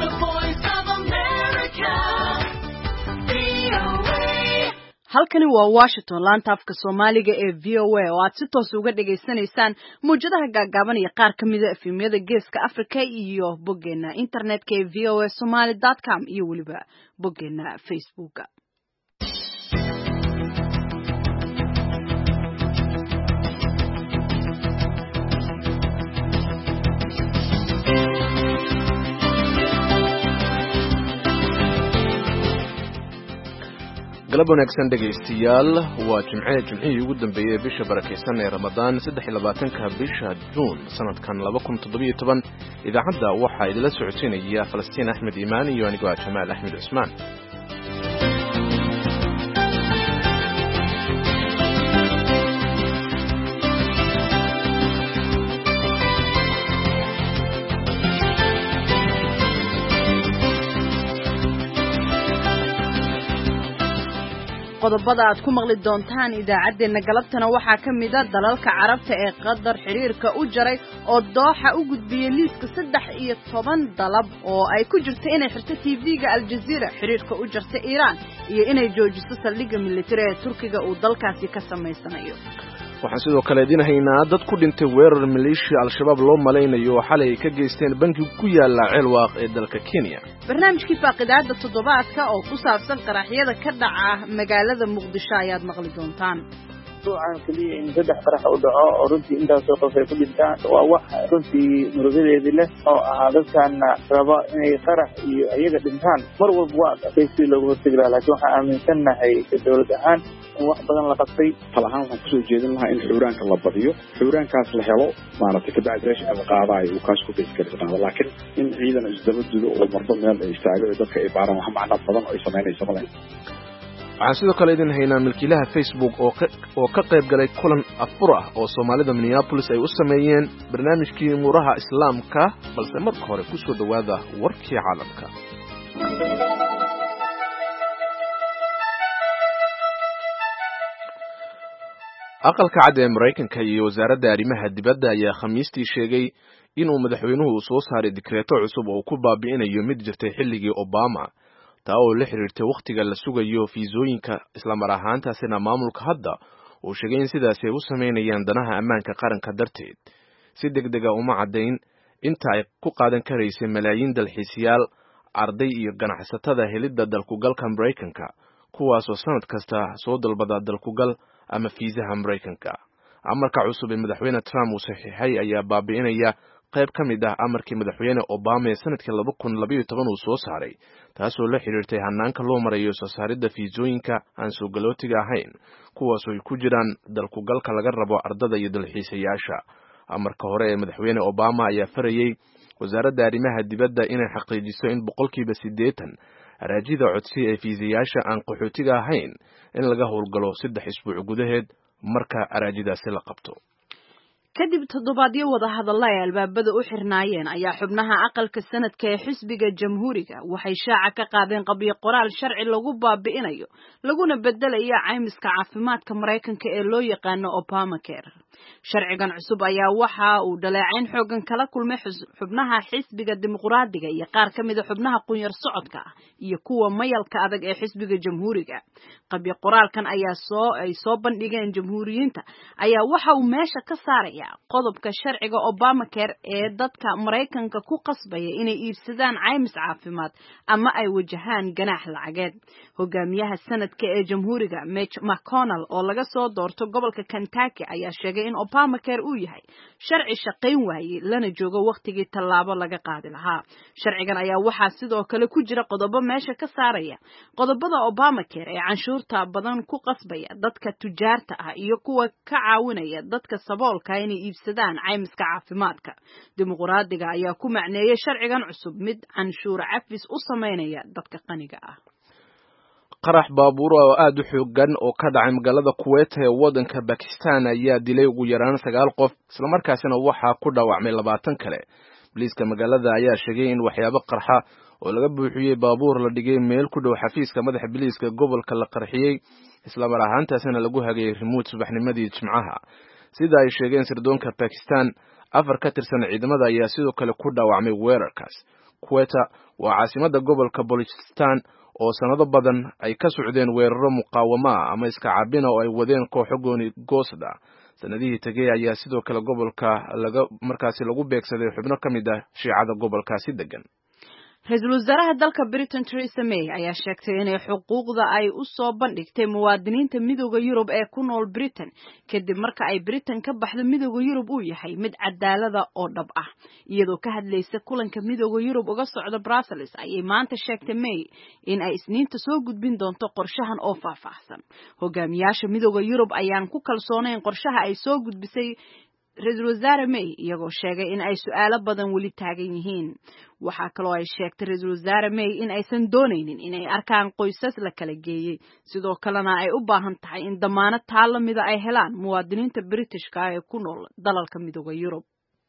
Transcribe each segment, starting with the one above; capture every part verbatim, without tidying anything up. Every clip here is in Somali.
The Voice of America. V O A. halkani waa Washington laanta afka Soomaaliga ee V O A oo aad si toos uga dhageysanaysaan muujadaha gaagaaban iyo qaar ka mid ah efemyada Geeska Afrika iyo boggeena internetka ee v o a somali dot com iyo waliba boggeena Facebook. galab wanaagsan dhegaystayaal waa jimce jimcihii ugu dambeeyay bisha barakeysan ee Ramadaan saddex iyo labaatanka bisha Juun sanadkan laba kun toddoba iyo toban idaacadda waxaa idila socodsiinaya Falastiin Axmed Iimaan iyo anigoo Jamaal Axmed Cusmaan. qodobada aad ku maqli doontaan idaacadeena galabtana waxaa ka mid ah dalalka carabta ee Qatar xiriirka u jaray oo dooxa u gudbiyay liiska saddex iyo toban dalab oo ay ku jirto inay xirto T V-ga Al Jazeera xiriirka u jarta Iran iyo inay joojiso saldhigga military ee Turkiga uu dalkaasi ka sameysanayo. waxaan sidoo kale idin haynaa dad ku dhintay weerar maleeshiya al-shabaab loo malaynayo oo xalay ka geysteen bangi ku yaala Ceelwaaq ee dalka Kenya. barnaamijkii faaqidaada toddobaadka oo ku saabsan qaraxyada ka dhaca magaalada Muqdisho ayaad maqli doontaan. waxaan kaliya in saddex qarax u dhaco oo runtii intaas oo qof ay ku dhintaan waa wax runtii murugadeedii leh oo ahaa dadkan raba inay qarax iyo iyaga dhintaan mar walba waa adkaysi loogu hortagi lahaa laakiin waxaan aaminsanahay dowlad ahaan in wax badan la qabtay hal ahaan waxaan kusoo jeedin lahaa in xuuraanka la badiyo xuuraankaas la helo maaragtay kabacdi reesh la qaadayo uu kaas ku beys kari qaado laakiin in ciidan isdaba dudo oo marba meel ay istaago oo dadka ay baaraan wax macna badan oo ay sameynayso malayn. waxaan sidoo kale idin haynaa milkiilaha Facebook oo ka oo ka qayb galay kulan afur ah oo Soomaalida Minneapolis ay u sameeyeen barnaamijkii muraha islaamka balse marka hore ku soo dhawaada warkii caalamka. aqalka cad ee Mareykanka iyo wasaaradda arrimaha dibadda ayaa Khamiistii sheegay inuu madaxweynuhu soo saaray dekreeto cusub oo ku baabi'inayo mid jirtay xilligii Obama taa oo la xiriirtay waqtiga la sugayo fiisooyinka isla mar ahaantaasina maamulka hadda uu sheegay in sidaas ay u sameynayaan danaha ammaanka qaranka darteed si degdeg ah uma caddayn inta ay ku qaadan karaysay malaayiin dalxiisayaal arday iyo ganacsatada helidda dalkugalka Mareykanka kuwaasoo sanad kasta soo dalbada dalkugal ama fiisaha Mareykanka. amarka cusub ee madaxweyne Trump uu saxiixay ayaa baabi'inaya qayb ka mid ah amarkii madaxweyne Obama ee sanadkii laba kun laba iyo toban uu soo saaray taasoo la xiriirtay hanaanka loo marayo soo saaridda fiisooyinka aan soo galootiga ahayn kuwaasoo ay ku jiraan dalkugalka laga rabo ardada iyo dalxiisayaasha. amarka hore ee madaxweyne Obama ayaa farayay wasaaradda arrimaha dibadda inay xaqiijiso in boqolkiiba siddeetan araajida codsi ee fiisayaasha aan qaxootiga ahayn in laga howlgalo saddex isbuuc gudaheed marka araajidaasi la qabto. kadib toddobaadyo wada hadalla ay albaabada u xirnaayeen ayaa xubnaha aqalka sanadka ee xisbiga jamhuuriga waxay shaaca ka qaadeen qabyo qoraal sharci lagu baabi'inayo laguna bedelayo caymiska caafimaadka Mareykanka ee loo yaqaano Obamacare. sharcigan cusub ayaa waxa uu dhaleecayn xoogan kala kulmay xubnaha xisbiga dimuqraadiga iyo qaar ka mid ah xubnaha qunyar socodka ah iyo kuwa mayalka adag ee xisbiga jamhuuriga. qabyo qoraalkan ayaa soo ay soo bandhigeen jamhuuriyiinta ayaa waxa uu meesha ka saaray qodobka sharciga Obamacare ee dadka Mareykanka ku qasbaya inay iibsadaan caymis caafimaad ama ay wajahaan ganaax lacageed. hogaamiyaha sanadka ee jamhuuriga Mitch McConnell oo laga soo doorto gobolka Kentucky ayaa sheegay in Obamacare uu yahay sharci shaqayn waayay lana joogo waqtigii tallaabo laga qaadi lahaa. sharcigan ayaa waxaa sidoo kale ku jira qodobo meesha ka saaraya qodobada Obamacare ee canshuurta badan ku qasbaya dadka tujaarta ah iyo kuwa ka caawinaya dadka saboolka inay iibsadaan caymiska caafimaadka. dimuqraadiga ayaa ku macneeyay sharcigan cusub mid canshuur cafis u sameynaya dadka qaniga ah. qarax baabuur oo aad u xoogan oo ka dhacay magaalada Kuwait ee wadanka Pakistan ayaa dilay ugu yaraan sagaal qof isla markaasina waxaa ku dhaawacmay labaatan kale. booliiska magaalada ayaa sheegay in waxyaabo qarxa oo laga buuxiyay baabuur la dhigay meel ku dhow xafiiska madaxa booliiska gobolka la qarxiyay isla mar ahaantaasina lagu hagay remote subaxnimadii Jimcaha. sida ay sheegeen sirdoonka Pakistan afar ka tirsan ciidamada ayaa sidoo kale ku dhaawacmay weerarkaas Quetta waa caasimada gobolka Balochistan oo sanado badan ay ka socdeen weeraro muqaawama ama iska caabina oo ay wadeen kooxo gooni goosda. sanadihii tagay ayaa sidoo kale gobolka laga markaasi lagu beegsaday xubno ka mid ah shiicada gobolkaasi degan. Ra-iisul wasaaraha dalka Britain Theresa May ayaa sheegtay inay xuquuqda ay u soo bandhigtay muwaadiniinta midowga Yurub ee ku nool Britain kadib marka ay Britain ka baxdo midowga Yurub uu yahay mid cadaalada oo dhab ah. iyadoo ka hadlaysa kulanka midowga Yurub uga socda Brussels ayay maanta sheegtay May in ay isniinta soo gudbin doonto qorshahan oo faahfaahsan. Hogaamiyaasha midowga Yurub ayaan ku kalsoonayn qorshaha ay soo gudbisay ra-iisul wasaare May iyagoo sheegay in ay su'aalo badan weli taagan yihiin. waxaa kaloo ay sheegtay ra-iisul wasaare May in aysan doonaynin inay arkaan qoysas la kala geeyey sidoo kalena ay u baahan tahay in damaanad taa la mida ay helaan muwaadiniinta Britishka ah ee ku nool dalalka midowga Yurub.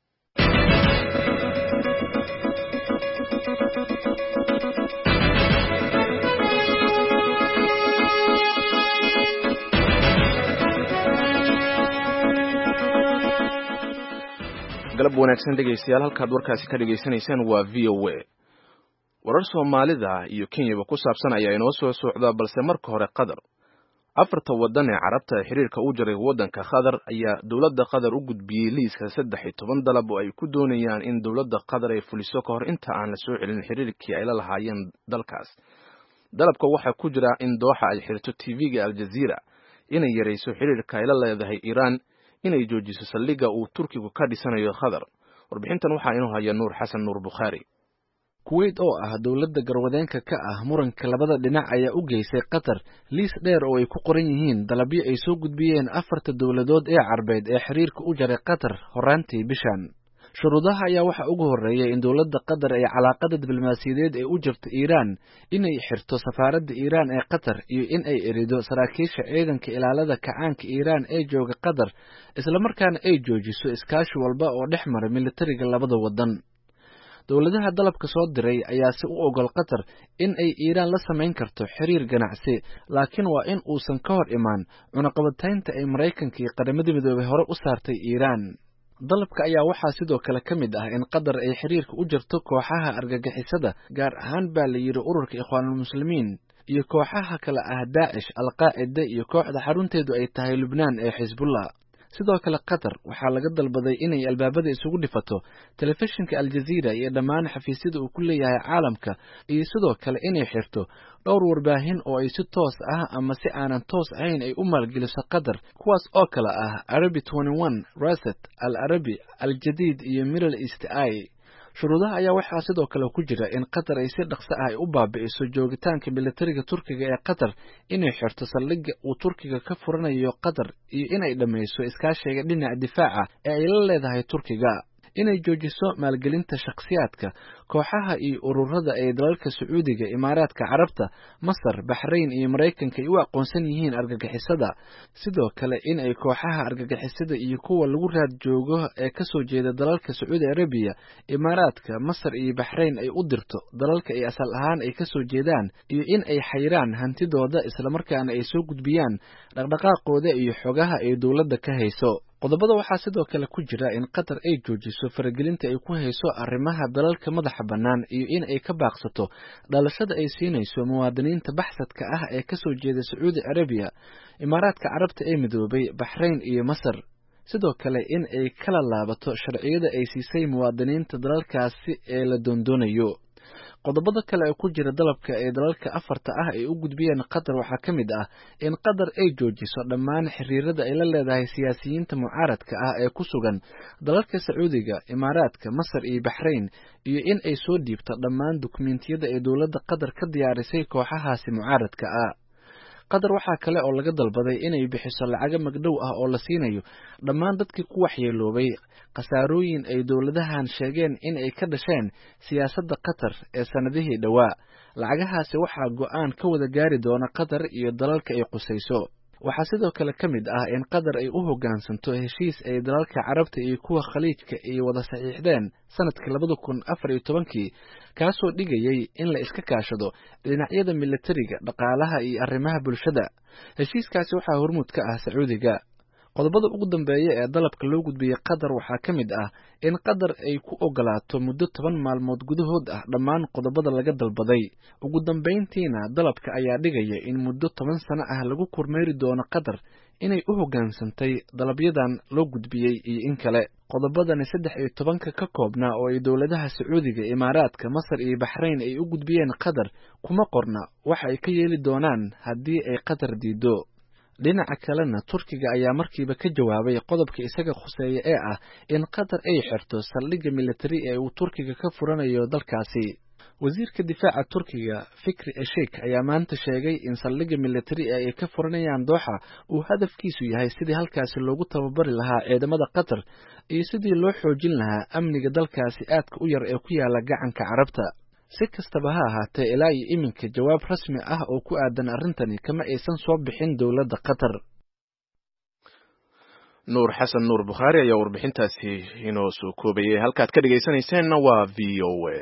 galab wanaagsan dhegeystayaal halkaad warkaasi ka dhageysanaysaan waa V O A. warar Soomaalida iyo Kenya ku saabsan ayaa inoo soo socda balse marka hore Qatar. afarta wadan ee Carabta ee xiriirka u jiray wadanka Qatar ayaa dawladda Qatar u gudbiyay liiska saddex iyo toban dalab oo ay ku doonayaan in dawladda Qatar ay fuliso ka hor inta aan la soo celin xiriirkii ay la lahaayeen dalkaas. dalabka waxaa ku jira in Doha ay xirto T V-ga Al Jazeera, inay yareyso xiriirka ay la leedahay Iran, inay joojiso saldhigga uu Turkigu ka dhisanayo Qatar. warbixintan waxaa inoo haya Nuur Xasan Nuur Bukhari. Kuwait oo ah dawladda garwadeenka ka ah muranka labada dhinac ayaa u geysay Qatar liis dheer oo ay ku qoran yihiin dalabyo ay soo gudbiyeen afarta dawladood ee Carbeed ee xiriirka u jaray Qatar horaantii bishan. shuruudaha ayaa waxa ugu horeeyay in dawladda Qatar ay calaaqada diblomaasiyadeed ee u jirto Iran inay xirto safaaradda Iran ee Qatar iyo in ay erido saraakiisha ciidanka ilaalada kacaanka Iran ee jooga Qatar isla markaana ay joojiso iskaashi walba oo dhexmara militariga labada wadan. dawladaha dalabka soo diray ayaa si u ogol Qatar in ay Iran la sameyn karto xiriir ganacsi laakiin waa in uusan ka hor imaan cunaqabataynta ay Mareykanka iyo qaramada midoobay hore u saartay Iran. dalabka ayaa waxaa sidoo kale ka mid ah in Qatar ay xiriirka u jirto kooxaha argagixisada gaar ahaan baa la yiri ururka Ikhwaanul Muslimiin iyo kooxaha kale ah Daesh, Al-Qaa'ida iyo kooxda xarunteedu ay tahay Lubnaan ee Xisbullah. sidoo kale Qatar waxaa laga dalbaday inay albaabada isugu dhifato telefishinka Al Jazeera iyo dhammaan xafiisyada uu ku leeyahay caalamka iyo sidoo kale inay xirto dhowr warbaahin oo ay si toos ah ama si aanan toos ahayn ay u maalgeliso Qatar kuwaas oo kale ah Arabi twenty-one, Raset, Al Arabi, Al Jadid iyo Middle East Eye. shuruudaha ayaa waxaa sidoo kale ku jira in Qatar ay si dhaqso ah u baabi'iso joogitaanka militariga Turkiga ee Qatar, inay xirto saldhigga uu Turkiga ka furanayo Qatar iyo inay dhameyso iskaashiga dhinaca difaaca ee ay la leedahay Turkiga, inay joojiso maalgelinta shakhsiyaadka, kooxaha iyo ururada ee dalalka Sacuudiga, Imaaraadka Carabta, Masar, Bahrain iyo Mareykanka ay u aqoonsan yihiin argagixisada. sidoo kale in ay kooxaha argagixisada iyo kuwa lagu raad joogo ee ka soo jeeda dalalka Sacuudi Arabiya, Imaaraadka, Masar iyo Bahrain ay u dirto dalalka ay asal ahaan ay ka soo jeedaan iyo in ay xayraan hantidooda isla markaana ay soo gudbiyaan dhaqdhaqaaqooda iyo xogaha ay dawladda ka hayso. qodobada waxaa sidoo kale ku jira in Qatar ay joojiso faragelinta ay ku hayso arrimaha dalalka madaxa bannaan iyo in ay ka baaqsato dhalashada ay siinayso muwaadiniinta baxsadka ah ee ka soo jeeda Sacuudi Arabiya, Imaaraadka Carabta ee midoobay, Bahrain iyo Masar. sidoo kale in ay kala laabato sharciyada ay siisay muwaadiniinta dalalkaasi ee la doondoonayo. qodobada kale ee ku jira dalabka ee dalalka afarta ah ay u gudbiyeen Qatar waxaa ka mid ah in Qatar ay joojiso dhammaan xiriirada ay la leedahay siyaasiyiinta mucaaradka ah ee ku sugan dalalka Sacuudiga, Imaaraadka, Masar iyo Bahrain iyo in ay soo dhiibto dhammaan dukumeentiyada ay dawladda Qatar ka diyaarisay kooxahaasi mucaaradka ah. Qatar waxaa kale oo laga dalbaday inay bixiso lacag magdhow ah oo la siinayo dhammaan dadkii ku waxyeeloobay khasaarooyin ay dawladahan sheegeen in ay ka dhasheen siyaasadda Qatar ee sanadihii dhawaa. lacagahaasi waxaa go'aan ka wada gaari doona Qatar iyo dalalka ay qusayso. waxaa sidoo kale ka mid ah in Qatar ay u hoggaansanto heshiis ay dalalka Carabta iyo kuwa Khaliijka ay wada saxiixdeen sanadkii labada kun afar iyo tobankii kaasoo dhigayay in la iska kaashado dhinacyada militariga, dhaqaalaha iyo arrimaha bulshada. heshiiskaasi waxaa hormuud ka ah Sacuudiga. qodobada ugu dambeeya ee dalabka loo gudbiyey qatar waxaa ka mid ah in qatar ay ku ogolaato muddo toban maalmood gudahood ah dhammaan qodobada laga dalbaday. ugu dambeyntiina dalabka ayaa dhigaya in muddo toban sano ah lagu kormeeri doono qatar inay u hoggaansantay dalabyadan loo gudbiyey iyo in kale. qodobadani saddex iyo tobanka ka koobnaa oo ay dowladaha Sacuudiga, Imaaraadka, Masar iyo Bahrain ay u gudbiyeen qatar kuma qorna waxa ay ka yeeli doonaan haddii ay qatar diido. dhinaca kalena Turkiga ayaa markiiba ka jawaabay qodobka isaga khuseeya ee ah in qatar ay xirto saldhigga military ee uu Turkiga ka furanayo dalkaasi. wasiirka difaaca Turkiga Fikri Eshek ayaa maanta sheegay in saldhigga military ee ay ka furanayaan Doha uu hadafkiisu yahay sidii halkaasi loogu tababari lahaa ciidamada Qatar iyo sidii loo xoojin lahaa amniga dalkaasi aadka u yar ee ku yaala gacanka Carabta. si kastaba ha ahaatee ilaa iyo iminka jawaab rasmi ah oo ku aadan arrintani kama aysan soo bixin dowladda Qatar. Nuur Xasan Nuur Bukhari ayaa warbixintaasi inoo soo koobayay. halkaad ka dhageysanaysaanna waa V O A.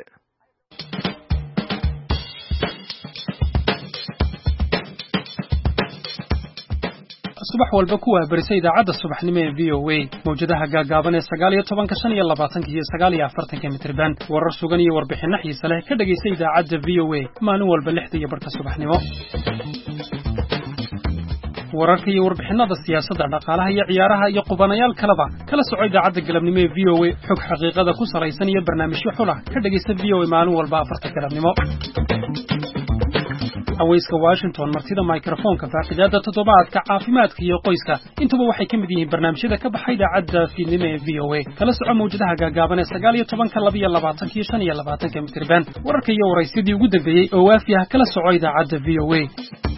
subax walba ku waabarisa idaacadda subaxnimo ee V O A mawjadaha gaagaaban ee sagaal iyo tobanka shan iyo labaatanka iyo sagaal iyo afartanka mitirban warar sugan iyo warbixinno xiiso leh ka dhageysta idaacadda V O A maalin walba lixda iyo barka subaxnimo. wararka iyo warbixinada siyaasadda, dhaqaalaha iyo ciyaaraha iyo qubanayaal kaleba kala soco idaacadda galabnimo ee V O A xog xaqiiqada ku salaysan iyo barnaamijyo xul ah ka dhageysta V O A maalin walba afarta galabnimo. haweyska Washington martida microphone-ka faaqidaada toddobaadka caafimaadka iyo qoyska intuba waxay ka mid yihiin barnaamijyada ka baxay idaacadda fiidnimo ee V O A kala soco mawjadaha gaagaaban ee sagaal iyo tobanka laba iyo labaatanka iyo shan iyo labaatanka mitirban wararka iyo waraysidii ugu dambeeyey oo waafi ah kala soco idaacadda V O A.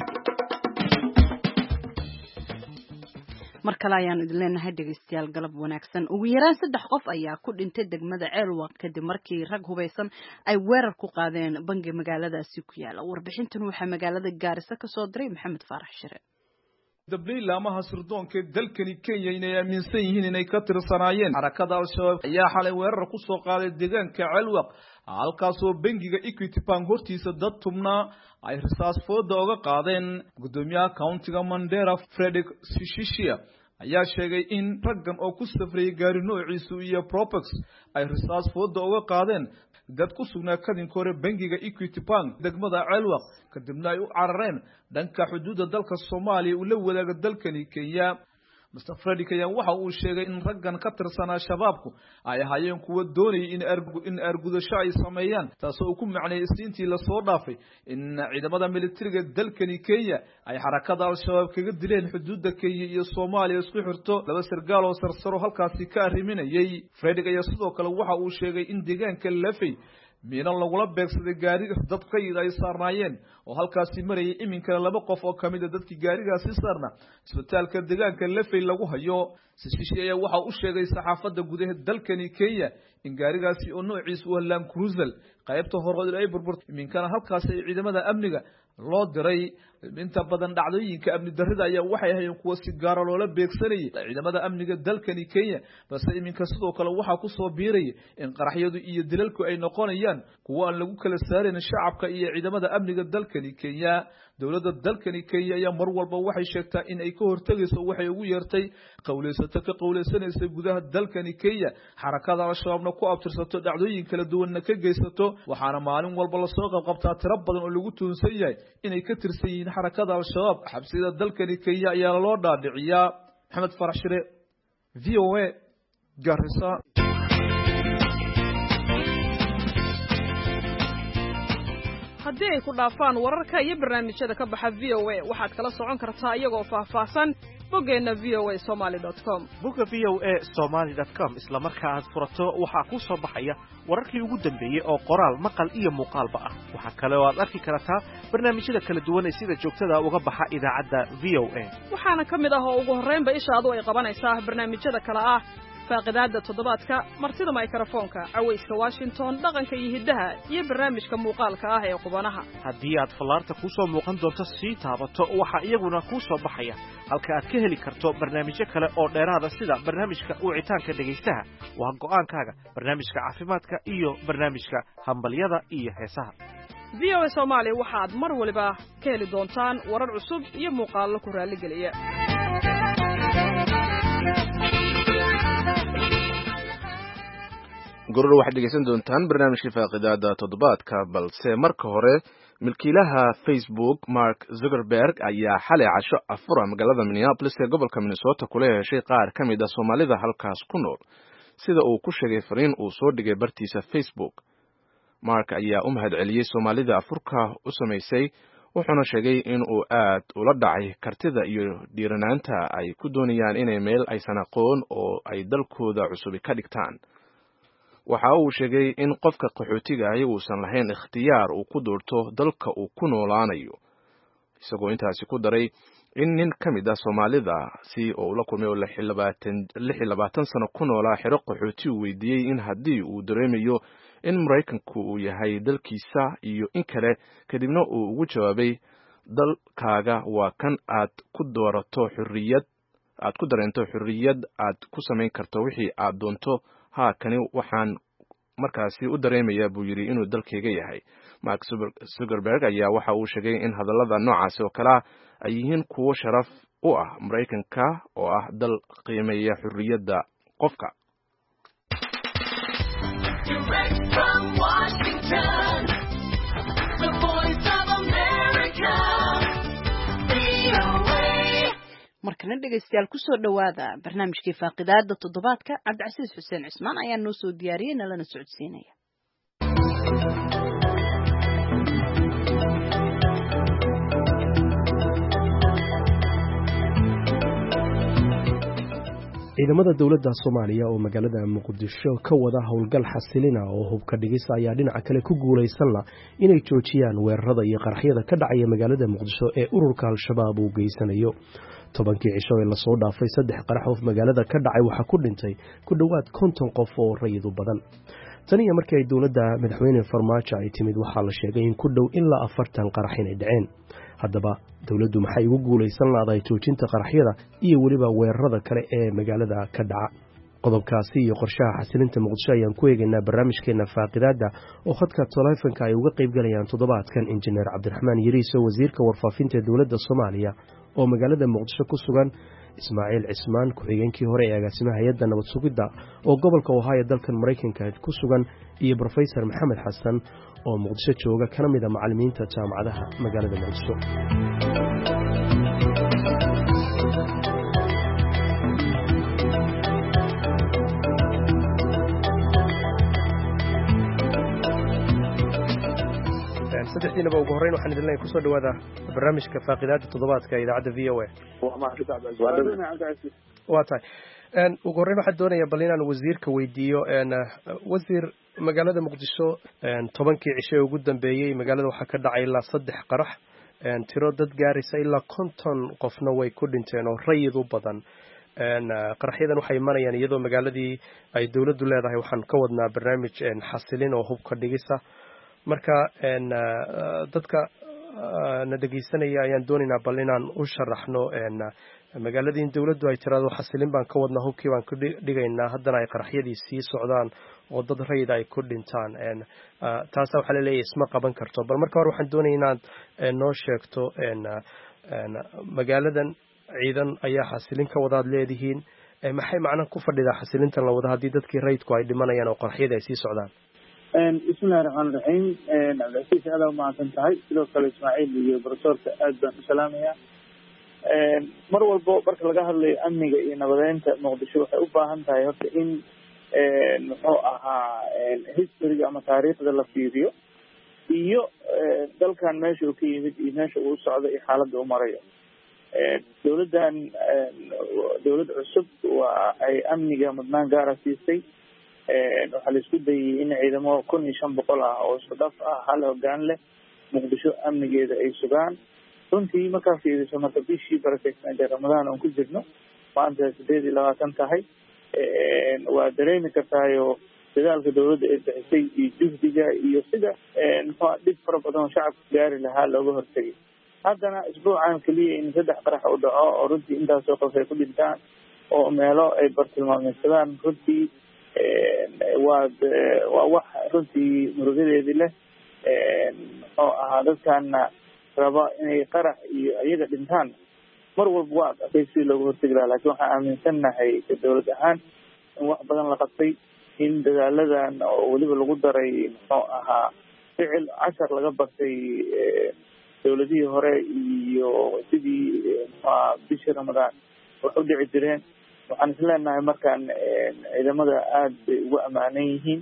mar kale ayaan idin leenahay dhegeystayaal galab wanaagsan. ugu yaraan saddex qof ayaa ku dhintay degmada Ceelwaq kadib markii rag hubeysan ay weerar ku qaadeen bangi magaaladaasi ku yaala. warbixintan waxaa magaalada Gaarisa ka soo diray Maxamed Faarax Shire. dabliilamaha sirdoonka dalkani Kenya inay aaminsan yihiin inay ka tirsanaayeen xarakada Al-Shabaab ayaa xalay weerar ku soo qaaday deegaanka Ceelwaq halkaasoo bangiga Equity Bank hortiisa dad tubnaa ay risaas fooda uga qaadeen. gudoomiyaha countiga Mandera Frederick Sishishia ayaa sheegay in raggan oo ku safrayay gaari noociisu iyo Propex ay risaas fooda uga qaadeen dad ku sugnaa kadinka hore bangiga Equity Bank degmada Ceelwaq kadibna ay u carareen dhanka xuduudda dalka Soomaaliya uu la wadaaga dalkani Kenya. Mister Frederick ayaa waxa uu sheegay in raggan ka tirsanaa shabaabku ay ahaayeen kuwa doonayay in argu in argudasho ay sameeyaan taasoo uu ku macneeyay isniintii la soo dhaafay in ciidamada militariga dalkani Kenya ay xarakada Al-Shabaab kaga dileen xuduudda Kenya iyo Soomaaliya isku xirto laba sargaal oo sarsaro halkaasi ka arriminayay. Frederick ayaa sidoo kale waxa uu sheegay in deegaanka Lafey miinan lagula beegsaday gaariga dad qayid ay saarnaayeen oo halkaasi marayay iminkana laba qof oo kamid ah dadkii gaarigaasi saarna isbitaalka deegaanka Lafey lagu hayo. Sishishi ayaa waxa uu sheegay saxaafadda gudaha dalkani Kenya in gaarigaasi oo noociisu waa Land Cruiser qaybta hore ay burburtay iminkana halkaasi ay ciidamada amniga loo diray. inta badan dhacdooyinka amni darrida ayaa waxay ahaayeen kuwa si gaar ah loola beegsanayay ciidamada amniga dalkani Kenya balse iminka sidoo kale waxa ku soo biiray in qaraxyadu iyo dilalku ay noqonayaan kuwa aan lagu kala saarin shacabka iyo ciidamada amniga dalkani Kenya. dowladda dalkani Kenya ayaa mar walba waxay sheegtaa in ay ka hortagayso waxay ugu yeertay qowleysato ka qowleysanaysa gudaha dalkani Kenya xarakada Al-Shabaabna ku abtirsato dhacdooyin kala duwan ka geysato waxaana maalin walba la soo qabqabtaa tiro badan oo lagu tuunsan yahay inay ka tirsan yihiin xarakada Al-Shabaab. xabsida dalkani Kenya ayaa loo dhaadhiciyaa. Maxamed Faarax Shire, V O A, Garissa. haddii ay ku dhaafaan wararka iyo barnaamijyada ka baxa V O A waxaad kala socon kartaa iyagoo faahfaahsan boggeena V O A Somali dot com. bogga V O A Somali dot com isla marka aad furato waxaa ku soo baxaya wararkii ugu dambeeyay oo qoraal maqal iyo muuqaalba ah. waxaa kale oo aad arki kartaa barnaamijyada kala duwan ee sida joogtada uga baxa idaacadda V O A. waxaana ka mid ah oo ugu horreynba ishaadu ay qabanaysaa barnaamijyada kale ah faaqidaada toddobaadka, martida microphone-ka, caweyska Washington, dhaqanka iyo hiddaha iyo barnaamijka muuqaalka ah ee qubanaha. haddii aad fallaarta ku soo muuqan doonto sii taabato waxa iyaguna ku soo baxaya halka aad ka heli karto barnaamijyo kale oo dheeraada sida barnaamijka wicitaanka dhegaystaha waa go'aankaaga, barnaamijka caafimaadka iyo barnaamijka hambalyada iyo heesaha. V O A Somali waxaad mar waliba ka heli doontaan warar cusub iyo muuqaallo ku raaligeliya. goror waxaad dhegeysan doontaan barnaamijka faaqidaada toddobaadka balse marka hore milkiilaha Facebook Mark Zuckerberg ayaa xalay casho afura magaalada Minneapolis ee gobolka Minnesota kula yeeshay qaar ka mid ah Soomaalida halkaas ku nool sida uu ku sheegay fariin uu soo dhigay bartiisa Facebook. Mark ayaa u mahadceliyay Soomaalida afurka u sameysay wuxuuna sheegay in uu aad ula dhacay kartida iyo dhiiranaanta ay ku doonayaan inay meel aysan aqoon oo ay dalkooda cusub ka dhigtaan. Waxa uu sheegay in qofka qaxootiga ah uusan lahayn ikhtiyaar uu ku doorto dalka uu ku noolaanayo, isagoo intaasi ku daray in nin ka mid ah Soomaalida si oo la kulmay oo lix iyo labaatan sano ku noolaa xero qaxooti uu weydiiyey in haddii uu dareemayo in Mareykanku uu yahay dalkiisa iyo in kale, kadibna uu ugu jawaabay dalkaaga waa kan aad ku doorato xurriyad aad ku dareento xurriyad aad ku samayn karto wixii aad doonto. haa kani waxaan markaasi u dareemayaa buu yidhi inuu dalkayga yahay. Mark Zuckerberg ayaa waxa uu sheegay in hadallada noocaasi oo kale ay yihiin kuwo sharaf u ah Mareykanka oo ah dal qiimeeya xurriyadda qofka. markana dhegeystayaal ku soo dhawaada barnaamijkii faaqidaada toddobaadka. Cabdicasiis Xuseen Cismaan ayaa noo soo diyaariyay nalana socodsiinaya. ciidamada dawladda Soomaaliya oo magaalada Muqdisho ka wada howlgal xasilina oo hubka dhigis ayaa dhinaca kale ku guuleysanla inay joojiyaan weerarada iyo qaraxyada ka dhacaya magaalada Muqdisho ee ururka Al-Shabaab uu geysanayo. tobankii cisho ee lasoo dhaafay saddex qarax oo magaalada ka dhacay waxa ku dhintay ku dhawaad konton qof oo rayid u badan. tani markii ay dawladda madaxweyne Farmaajo ay timid waxaa la sheegay in ku dhow ilaa afartan qarax inay dhaceen. haddaba dawladdu maxay ugu guuleysan lahayd joojinta qaraxyada iyo waliba weerarada kale ee magaalada ka dhaca? qodobkaasi iyo qorshaha xasilinta Muqdisho ayaan ku eegaynaa barnaamijkeena faaqidaada oo khadka taleefanka ay uga qayb galayaan toddobaadkan injineer Cabdiraxmaan Yariiso, wasiirka warfaafinta dawladda Soomaaliya oo magaalada Muqdisho ku sugan, Ismaaciil Cismaan, ku-xigeenkii hore ee agaasimaha hay'adda nabad sugidda oo gobolka Ohio dalkan Mareykanka ku sugan, iyo Professor Maxamed Xasan oo Muqdisho jooga kana mid ah macallimiinta jaamacadaha magaalada Muqdisho. saddexdiinaba ugu horreyn waxaan idin leeyahay ku soo dhawaada barnaamijka faaqidaada toddobaadka idaacadda V O A. waa tahay ugu horreyn waxaan doonayaa bal inaan wasiirka weydiiyo. wasiir, magaalada Muqdisho tobankii cisho ee ugu dambeeyey magaalada waxaa ka dhacay ilaa saddex qarax, tiro dad gaaraysa ilaa konton qofna way ku dhinteen oo rayid u badan. qaraxyadan waxay imanayaan iyadoo magaaladii ay dawladdu leedahay waxaan ka wadnaa barnaamij xasilin oo hubka dhigisa. marka dadka na dhegeysanaya ayaan doonaynaa bal inaan u sharaxno magaaladii dawladdu ay tiraado xasilin baan ka wadnaa, hubkii baan ku dhigaynaa, haddana ay qaraxyadii sii socdaan oo dad rayid ay ku dhintaan. taasa waxaa laleeyahay isma qaban karto. bal marka hore waxaan doonaya inaad noo sheegto magaaladan ciidan ayaa xasilin ka wadaad leedihiin, maxay macna ku fadhidaa xasilintan la wada haddii dadkii rayidku ay dhimanayaan oo qaraxyadii ay sii socdaan? bismillahi raxmaani raxiim. cabdicasiis aad u mahadsan tahay, sidoo kale Ismaaciil iyo professorka aad baan u salaamayaa. mar walbo marka laga hadlayo amniga iyo nabadeynta Muqdisho waxay u baahan tahay horta in muxuu ahaa historyga ama taariikhda la fiiriyo iyo dalkan meesha uu ka yimid iyo meesha uu socdo iyo xaaladda uu marayo. dawladdan dawlad cusub waa ay amniga mudnaan gaara siisay. waxaa la isku dayay in ciidamo kun iyo shan boqol ah oo isku dhaf ah hal hoggaan leh Muqdisho amnigeeda ay sugaan. runtii markaa fiiriso marka bishii barakeysan ee Ramadaan aan ku jirno, maanta sideed iyo labaatan tahay, waa dareemi kartaayo dadaalka dawladda ay bixisay iyo juhdiga iyo sida muxuu dhib fara badan oo shacabka gaari lahaa looga hortagay. haddana isbuucan keliya in saddex qarax u dhaco oo runtii intaasoo qof ay ku dhintaan oo meelo ay bartilmaameysadaan, runtii waa waa wax runtii murugadeedii leh. muxuu ahaa dadkaana raba inay qarax iyo iyaga dhintaan mar walba waa adkay si looga hortagi lahaa, laakiin waxaan aaminsannahay dawlad ahaan in wax badan la qabtay, in dadaaladan oo weliba lagu daray muxuu ahaa ficil cashar laga bartay dawladihii hore iyo sidii muxuaha bishii ramadaan wax u dhici jireen waxaan isleenahay markaan ciidamada aada bay ugu ammaanan yihiin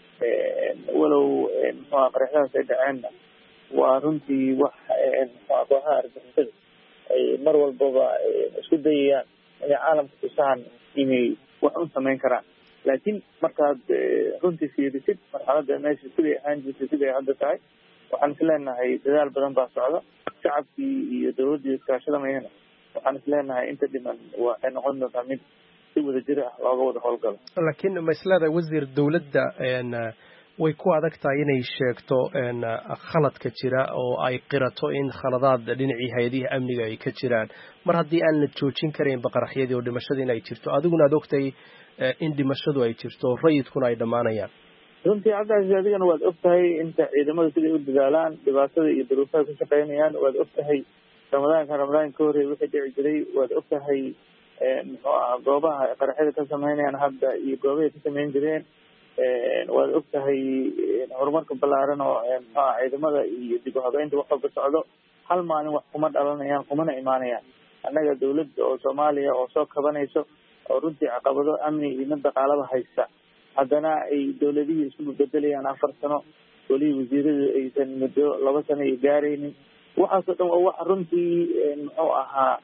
walow muxuha qaraxyadaas ay dhaceenna waa runtii wax muxua kooxaha argagixisada ay mar walbaba isku dayayaan inay caalamka tusaan inay wax u samayn karaan laakiin markaad runtii fiirisid marxaladda meesha siday ahaan jirtay siday hadda tahay waxaan isleenahay dadaal badan baa socda shacabkii iyo dawladdii iskaashadanayana waxaan isleenahay inta dhiman waxay noqon doontaa mid si wada jir ah looga wada howlgalo laakiin ma isleedahay wasiir dawladda way ku adag tahay inay sheegto khaladka jira oo ay qirato in khaladaad dhinacii hay-adihii amniga ay ka jiraan mar haddii aan la joojin karayn baqaraxyadii oo dhimashadii in ay jirto adiguna aad ogtay in dhimashadu ay jirto rayidkuna ay dhammaanayaan runtii cabdicasiis adigana waad og tahay inta ciidamada siday u dadaalaan dhibaatada iyo duruufaha ku shaqaynayaan waad og tahay ramadaanka ramadaanka ka horreey wixii dhici jiray waad og tahay muxuu aha goobaha qaraxyada ka samaynayaan hadda iyo goobahay ka samayn jireen waad og tahay horumarka ballaaran oo muxuaha ciidamada iyo dib u habeynta wax walba socdo hal maalin wax kuma dhalanayaan kumana imaanayaan annaga dawladda oo soomaaliya oo soo kabanayso oo runtii caqabado amni iyo mid dhaqaalaba haysta haddana ay dawladihii isku bedelayaan afar sano welii wasiiradu aysan muddo laba sano ay gaaraynin waxaasoo dhan waa wax runtii muxuu ahaa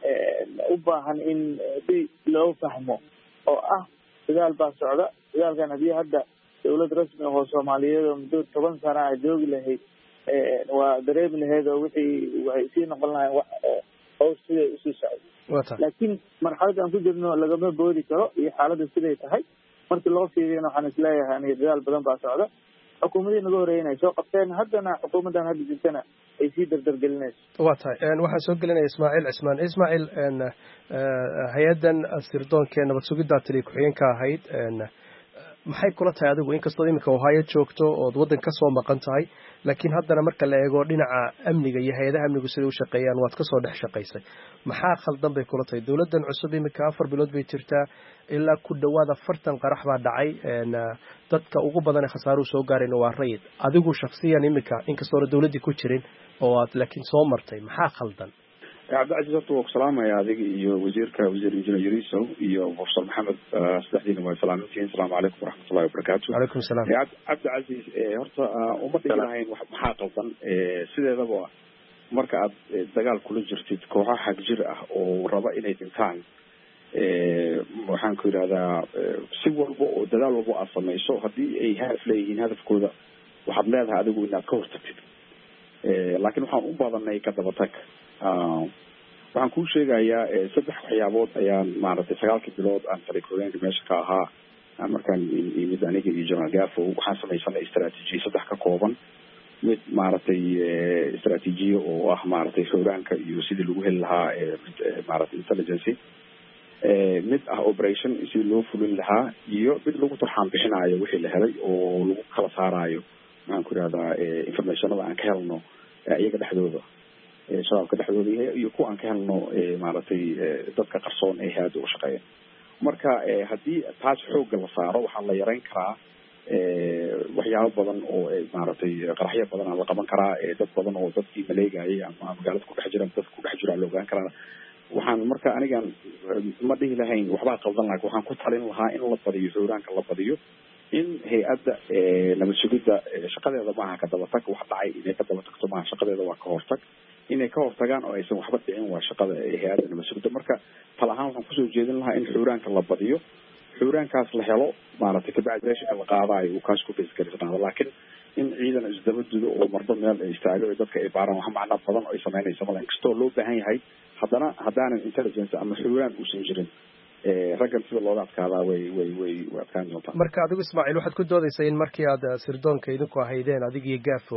u baahan in si loo fahmo oo ah dadaal baa socda dagaalkan haddii hadda dawlad rasmi ahoo soomaaliyeed oo muddo toban sana a joogi lahayd waa dareemi lahayd oo wixii waxay sii noqon lahayn wax haws siday usii socdo laakiin marxalada aan ku jirno lagama boodi karo iyo xaaladda siday tahay markii loo fiiriyana waxaan isleeyahay aniga dadaal badan baa socda xukuumadii naga horreeyay inay soo qabteen haddana xukuumaddan hadda jirtana ay sii dardargelinayso waa tahay waxaan soo gelinaya ismaaciil cismaan ismaaciil hay-addan sirdoonka nabad sugiddaa taliya ku-xigeenka ahayd maxay kula tahay adigu inkastoo iminka ohaayo joogto ood waddan ka soo maqan tahay laakiin haddana marka la eego dhinaca amniga iyo hay-adaha amnigu siday u shaqeeyaan waad kasoo dhex shaqaysay maxaa khaldan bay kula tahay dawladdan cusub iminka afar bilood bay jirtaa ilaa ku dhawaad afartan qarax baa dhacay dadka ugu badan ee khasaaruhu soo gaarayna waa rayid adigu shaksiyan iminka inkastoona dawladdii ku jirin oo aad laakiin soo martay maxaa khaldan cabdicasiis horta waa ku salaamaya adiga iyo wasiirka wasiir injineer yarisow iyo professor maxamed saddexdiina waa salaamintihiin asalaamu calaykum waraxmatullahi wabarakaatu calaykum salaam cabdicasiis horta uma dhigi lahayn maxaa qaldan sideedaba marka aad dagaal kula jirtid kooxo xag jir ah oo raba inay dhintaan waxaan ku yidhahdaa si walba oo dadaal walba aad samayso haddii ay hadaf leeyihiin hadafkooda waxaad leedahay adigu inaad ka hortagtid laakiin waxaan u badanay ka dabatag waxaan kuu sheegayaa saddex waxyaabood ayaan maaragtay sagaalkii bilood aan taliya meesha ka ahaa markaan imid aniga iyo jamaal gaafo waxaan samaysanay istraatiijiya saddex ka kooban mid maaragtay istraatiijiya oo ah maaragtay xoogaanka iyo sidii lagu heli lahaa maaragtay intelligency mid ah operation sidii loo fulin lahaa iyo mid lagu turxaan bixinaayo wixii la helay oo lagu kala saaraayo maxaan ku ihahdaa informationada aan ka helno iyaga dhexdooda shabaabka dhexdooda iyo kuwa aan ka helno maaragtay dadka qarsoon ee hay-adda u shaqeeya marka haddii taas xoogga la saaro waxaa la yarayn karaa waxyaabo badan oo maaragtay qaraxyo badan la qaban karaa dad badan oo dadkii maleegayay ama magaalada kudhex jira dadka kudhex jira la ogaan karaa waxaan marka anigan ma dhihi lahayn waxbaa qaldan laha waxaan ku talin lahaa in la badiyo xoogaanka la badiyo in hay-adda nabad sugidda shaqadeeda maaha ka dabatag wax dhacay inay ka daba tagto maaha shaqadeeda waa ka hortag inay ka hortagaan oo aysan waxba dhicin waa shaqada hay-adda nabad sugidda marka tal ahaan waxaan kusoo jeedin lahaa in xoogaanka la badiyo xoogaankaas la helo maaragtay kabacdi meesha la qaadaayo uu kaas ku beesgarisnaado laakiin in ciidan isdaba dudo oo marba meel ay istaago oo dadka ay baaraan wax macno badan oo ay samaynayso mala inkastoo loo baahan yahay haddana haddaanan intelligence ama xoogaan uusan jirin raggan sida looga adkaadaa way way way way adkaan doontaa marka adigu ismaaciil waxaad ku doodaysaa in markii aad sirdoonka idinku ahaydeen adig iyo gaafo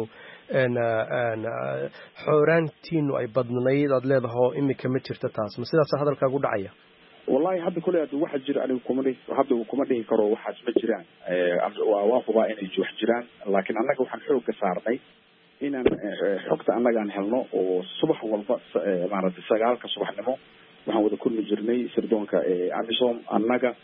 xooraantiinu ay badnayd aad leedaho imika ma jirto taas ma sidaasa hadalkaagu dhacaya wallahi hadda kule ad waxa jira anigu kuma dhihi hadda kuma dhihi karo waxaas ma jiraan waa waa hubaa inay wax jiraan laakiin annaga waxaan xoogga saarnay inaan xogta annaga aan helno oo subax walba maaragtay sagaalka subaxnimo waxaan wada kulmi jirnay sirdoonka amisom annaga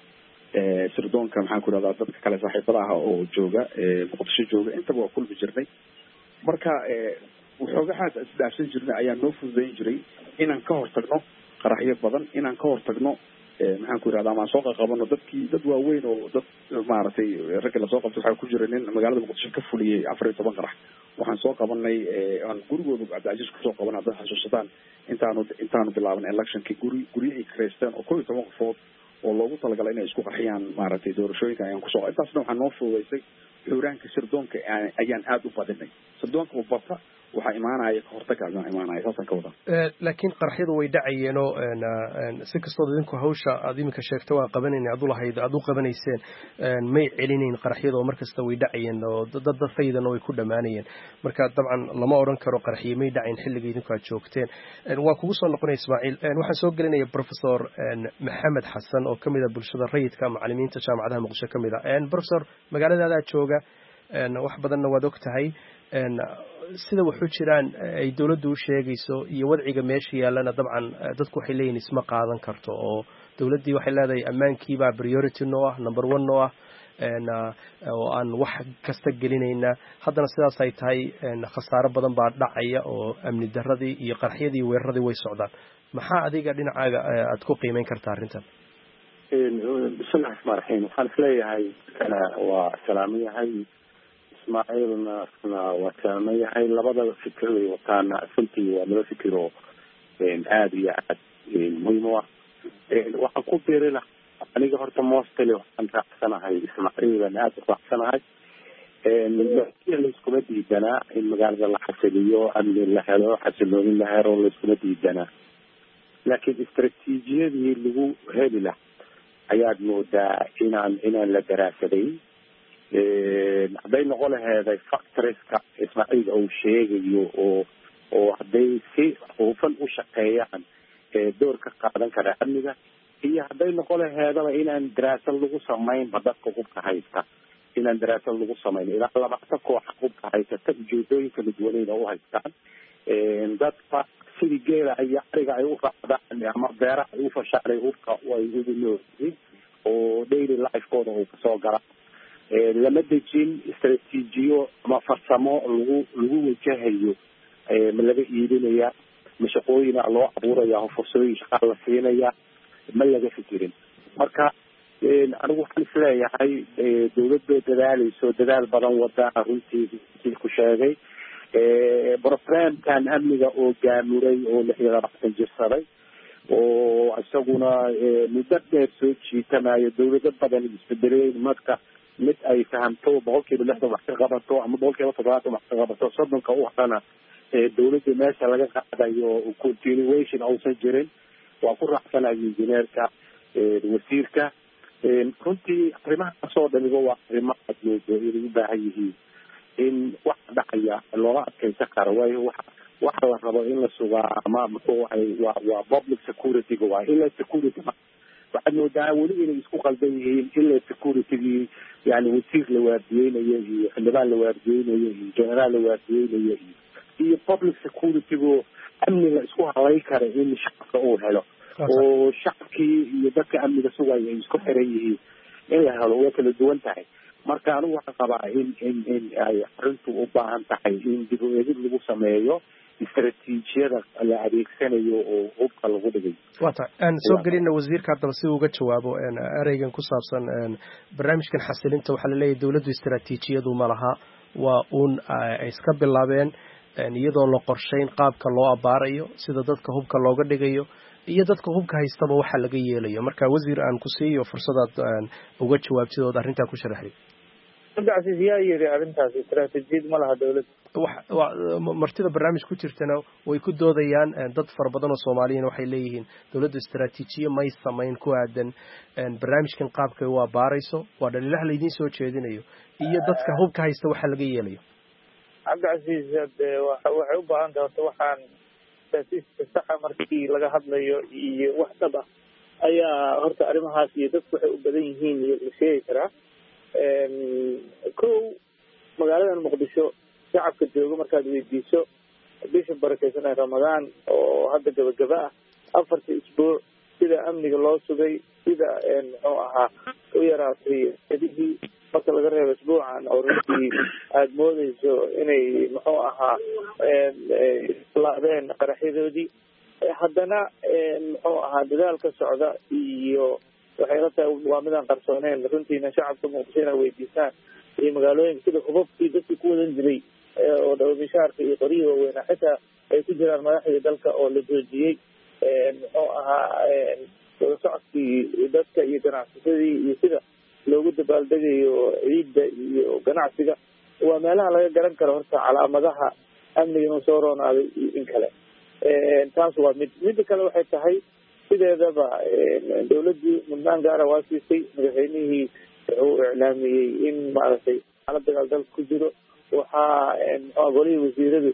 sirdoonka maxaan ku rahdaa dadka kale saaxiibada ah oo jooga muqdisho jooga intaba waa kulmi jirnay marka waxoogahaas isdhaafsan jirnay ayaa noo fududayn jiray inaan ka hortagno qaraxyo badan inaan ka hortagno maxaan ku rahdaa amaan soo qaqabano dadkii dad waaweyn oo dad maaragtay ragga lasoo qabtay waxaa ku jira nin magaalada muqdisho ka fuliyey afar iyo toban qarax waxaan soo qabanay aan gurigooda cabdicasiis kusoo qabanay haddaad xasuusataan intaanu intaanu bilaaban electionkii guri guryahay kareysteen oo kow iyo toban qofood oo loogu talagalay inay isku qarxiyaan maaragtay doorashooyinka ayaan kusoo intaasna waxaa noo fududaysay xuuraanka sirdoonka ayaan aada u badinay sirdoonka u bata waxaa imaanaya kahortaga ayaa imaanaya saasaan ka wada laakiin qaraxyadu way dhacayeenoo si kastood idinku hawsha aad iminka sheegta waa qabanayna aad ulahayd aad u qabanayseen may celinayn qaraxyada oo markasta way dhacayeen oo dad dad faydana way ku dhammaanayeen marka dabcan lama odhan karo qaraxyo may dhacayn xilliga idinku aad joogteen waa kugu soo noqonaya ismaaciil waxaan soo gelinaya professor maxamed xasan oo kamid ah bulshada rayidka macallimiinta jaamacadaha muqdisho kamid ah professor magaaladaada jooga wax badanna waad og tahay sida wuxuu jiraan ay dawladdu u sheegayso iyo wadciga meesha yaalana dabcan dadku waxay leeyihin isma qaadan karto oo dawladdii waxay leedahay ammaankiibaa priority noo ah number one noo ah oo aan wax kasta gelinayna haddana sidaas ay tahay khasaaro badan baa dhacaya oo amni darradii iyo qarxyadii weeraradii way socdaan maxaa adiga dhinacaaga aad ku qiimeyn kartaa arrintan bismillahi raxmaan raxiim waxaan isleeyahay kana waa salaaman yahay ismaaciilna waa salaaman yahay labada fikir way wataana runtii waa laba fikir oo aada iyo aad muhiim u ah waxaan ku biiri lahaa aniga horta mostly waxaan raacsanahay ismaaciilan aada u raacsanahay laiskuma diidanaa in magaalada la xasiliyo amni la helo xasiloonin la helo laiskuma diidanaa laakiin istraatiijiyadii lagu heli lahaa ayaad moodaa inaan inaan la daraasaday hadday noqon laheeday factoreska ismaaciil uu sheegayo oo oo hadday si hufan u shaqeeyaan door ka qaadan kara amniga iyo hadday noqon laheedaba inaan daraasad lagu samaynba dadka hubka haysta inaan daraasad lagu samayn ilaa labaatan kooxa hubka haysata ujeedooyin kala duwanayna u haystaan dadka sidii geela iyo ariga ay u raacdaan ama beeraha ay u fashaalay hubka ay ugu noolyihiin oo daily lifekooda uu kasoo gala lama dejin istraatiijiyo ama farsamo lagu lagu wajahayo ma laga iibinaya ma shaqooyina loo abuuraya fursooyin shaqaa la siinaya ma laga fikirin marka anigu waxaan isleeyahay dawladda dadaalayso dadaal badan wada runtii ku sheegay programkan amniga oo gaamuray oo lix iyo labaatan jirsaday oo isaguna muddo dheer soo jiitamayo dawlado badan isbedeleen marka mid ay fahamto boqol kiiba lixdan wax ka qabato ama boqol kiiba toddobaatan wax ka qabato soddonka u harana dawladda meesha laga qaadayo continuation uusan jirin waa ku raacsanayo injineerka wasiirka runtii arrimahaasoo dhaniba waa arrimo aad moodo inay u baahan yihiin in waxa dhacaya looga adkaysan karo waayo waxa waxa la rabo in la sugaa ama muxuu ahay waa waa public security-ga waa ila security waxaad moodaa weli inay isku qaldan yihiin ila security-gii yani wasiir la waardiyeynayo iyo xildhibaan la waardiyeynayo iyo generaal la waardiyeynayo iyo iyo public security-gu amniga isku halay kara in shacabka uu helo oo shacabkii iyo dadka amniga sugaya ay isku xiran yihiin in la helo way kala duwan tahay marka anigu waxaan qabaa in in in ay arrintu u baahan tahay in dib u eegid lagu sameeyo istraatiijiyada la adeegsanayo oo hubka lagu dhigay waa tahay aan soo gelina wasiirka haddaba si uga jawaabo ereygan ku saabsan barnaamijkan xasilinta waxaa laleeyahay dawladdu istraatiijiyadu ma laha waa uun ay iska bilaabeen iyadoo la qorshayn qaabka loo abaarayo sida dadka hubka looga dhigayo iyo dadka hubka haystaba waxa laga yeelayo marka wasiir aan ku siiyo fursadaad uga jawaabtid ood arrintaa ku sharaxday cabdicasiis yaa yiri arrintaas istraatiijiyad ma laha dawladda martida barnaamij ku jirtana way ku doodayaan dad fara badan oo soomaaliyana waxay leeyihiin dawladda istraatiijiye may samayn ku aadan barnaamijkan qaabkay u abaarayso waa dhaliilaha laydiin soo jeedinayo iyo dadka hubka haysta waxa laga yeelayo cabdicasiis hade waxay u baahan tahay horta waxaan istraatiijka saxa markii laga hadlayo iyo wax dhab ah ayaa horta arrimahaas iyo dadku waxay u badan yihiin iyo la sheegi karaa kow magaaladan muqdisho shacabka jooga markaad weydiiso bisha barakeysan ee ramadaan oo hadda gabagaba ah afarta isbuuc sida amniga loo sugay sida muxuu ahaa u yaraatay adihii marka laga reebo isbuucan oo runtii aada moodeyso inay muxuu ahaa laabeen qaraxyadoodii haddana muxuu ahaa dadaal ka socda iyo waxay la tahay waa midaan qarsooneen runtiina shacabka muqdisho inay weydiisaan iyo magaalooyinka sida hubabkii dadkii ku wadan jiray oo dhawaamishaarka iyo qoryihii waaweynaa xitaa ay ku jiraan madaxdii dalka oo la joojiyey muxuu ahaa wada socodkii dadka iyo ganacsasadii iyo sida loogu dabaaldegayo ciidda iyo ganacsiga waa meelaha laga garan karo horta calaamadaha amniga inuu soo roonaaday iyo in kale taas waa mid midda kale waxay tahay sideedaba dawladdii mudnaan gaara waa siisay madaxweynihii wuxuu iclaamiyey in maaragtay xaalad dagaal dalka ku jiro waxaa muxua golihii wasiiradu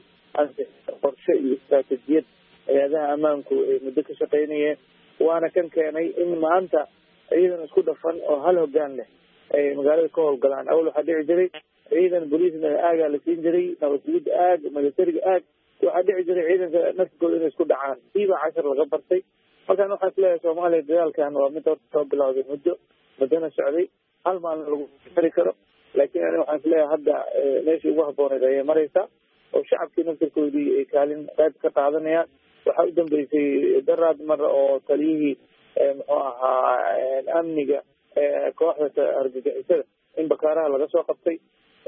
qorshe iyo istaraatijiyad hay-adaha ammaanku ay muddo ka shaqaynayeen waana kan keenay in maanta ciidan isku dhafan oo hal hoggaan leh ay magaalada ka howlgalaan awal waxaa dhici jiray ciidan boliisna aagaa la siin jiray nabadgelyada aag milatariga aag waxaa dhici jiray ciidanka naftigooda inay isku dhacaan kiibaa cashar laga bartay markaan waxaan isleeyahay soomaaliya dagaalkan waa mid horta soo bilowday muddo muddona socday hal maalin lagu xiri karo laakiin ani waxaan isleeyahay hadda meeshii ugu habbooneyd ayay maraysaa oo shacabkii naftirkoodii ay kaalin qayb ka qaadanayaan waxaa u dambeysay daraad mar oo taliyihii muxuu ahaa amniga kooxda argagixisada in bakaaraha laga soo qabtay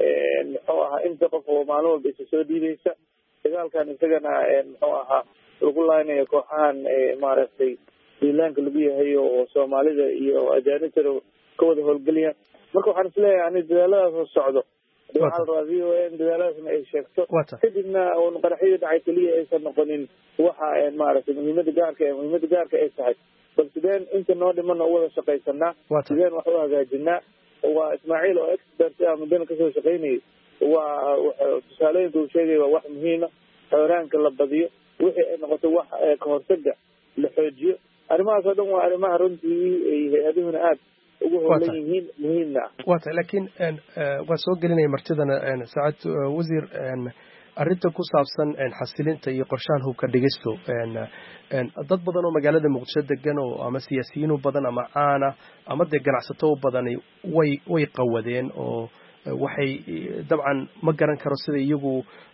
muxuu ahaa inta qof oo maalin walba isa soo dhiibaysa dagaalkan isagana muxuu ahaa lagu laaynayo kooxahan maaragtay duulaanka lagu yahay oo soomaalida iyo ajaanibta ka wada howlgeliyaan marka waxaan isleeyahay ani dadaaladaas oo socdo waxaa la rabaa v o n dadaaladaasna ay sheegto kadibna un qaraxyadii dhacay keliya aysan noqonin waxa maaragtay muhiimada gaarka ee muhiimada gaarka ay tahay bal sideen inta noo dhiman oo wada shaqaysanaa sideen wax u hagaajinaa waa ismaaciil oo expert ah muddana kasoo shaqaynayay waa tusaalooyinka uu sheegay waa wax muhiima xooraanka la badiyo wixii ay noqoto wax kahortaga la xoojiyo arrimahaas oo dhan waa arrimaha runtii ay hay-aduhuna aada ugu howlan yihiin muhiimna ah waa tahay laakiin waa soo gelinaya martidana saacad wasiir arrinta ku saabsan xasilinta iyo qorshahan hubka dhigisto dad badan oo magaalada muqdisho degan oo ama siyaasiyiin u badan ama caana ama dee ganacsato u badani way way qawadeen oo waxay dabcan ma garan karo sida iyagu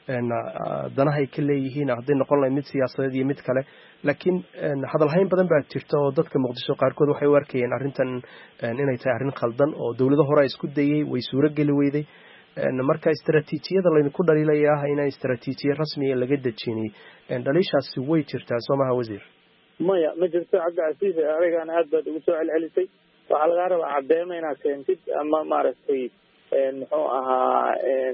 danahay ka leeyihiin hadday noqon lahayd mid siyaasadeed iyo mid kale laakiin hadalhayn badan baa jirta oo dadka muqdisho qaarkood waxay u arkayeen arrintan inay tahay arrin khaldan oo dowlado hore isku dayey way suuro geli weyday marka istaraatiijiyada laydinku dhaliilaya ah inaan istaraatiijiye rasmiya laga dejinay dhaliishaasi way jirtaa soo maha wasiir maya ma jirto cabdicasiis arigaan aad baad ugu soo celcelisay waxaa lagaa rabaa cadeemo inaad keentid ama maaragtay muxuu ahaa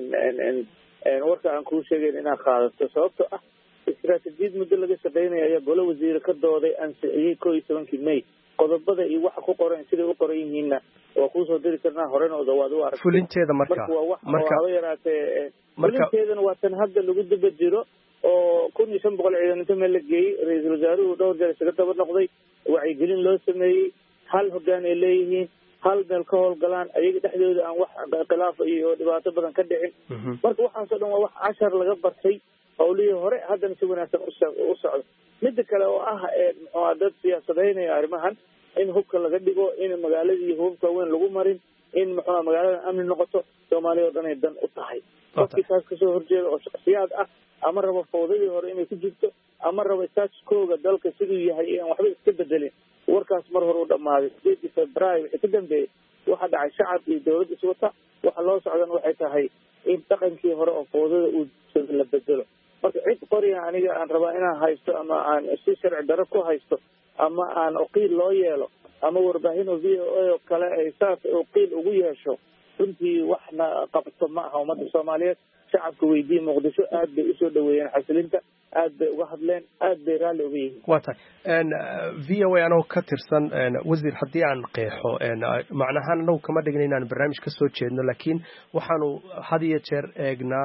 warka aan kuu sheegeyn inaad qaadato sababto ah istaraatiijiyad muddo laga shaqeynaya ayaa golo wasiire ka dooday ansixiyey koo iyo tobankii may qodobada iyo waxa ku qoran siday u qoran yihiinna waa kuusoo diri karnaa horenooda waad u aragtay fulinteeda marka marka haba yaraatee fulinteedana waa tan hadda lagu daba jiro oo kun iyo shan boqol ciidan inta meel la geeyey ra-iisul wasaaruhu dhowr jeer isaga daba noqday wacyigelin loo sameeyey hal hoggaan ay leeyihiin hal meel ka howlgalaan ayaga dhexdooda aan wax khilaafa iyo dhibaato badan ka dhicin marka waxaasoo dhan waa wax cashar laga bartay howlihii hore haddana si wanaagsan u socdo midda kale oo ah muxua dad siyaasadeynaya arrimahan in hubka laga dhigo in magaaladii hubabka weyn lagu marin in muxua magaalada amni noqoto soomaaliya oo dhan ay dan u tahay qofkii taas kasoo horjeeda oo shaksiyaad ah ama rabo fawdadii hore inay ku jirto ama rabo staatuskooga dalka siduu yahay aan waxba iska bedelin warkaas mar hore u dhammaaday sideedii februaayo wixii ka dambeeyey waxaa dhacay shacab iyo dawlad iswata waxa loo socdan waxay tahay in dhaqankii hore oo fawdada uu la bedelo marka cid qoriga aniga aan rabaa inaan haysto ama aan si sharci darro ku haysto ama aan uqiil loo yeelo ama warbaahin o v o a oo kale ay saas uqiil ugu yeesho runtii waxna qabto ma aha ummadda soomaaliyeed shacabka weydiiye muqdisho aad bay usoo dhaweeyeen xasilinta aad bay uga hadleen aad bay raalli uga yihiin waa tahay v o a anoo ka tirsan wasiir haddii aan qeexo macnahaan anagu kama dhigna inaan barnaamij ka soo jeedno laakiin waxaanu had iyo jeer eegnaa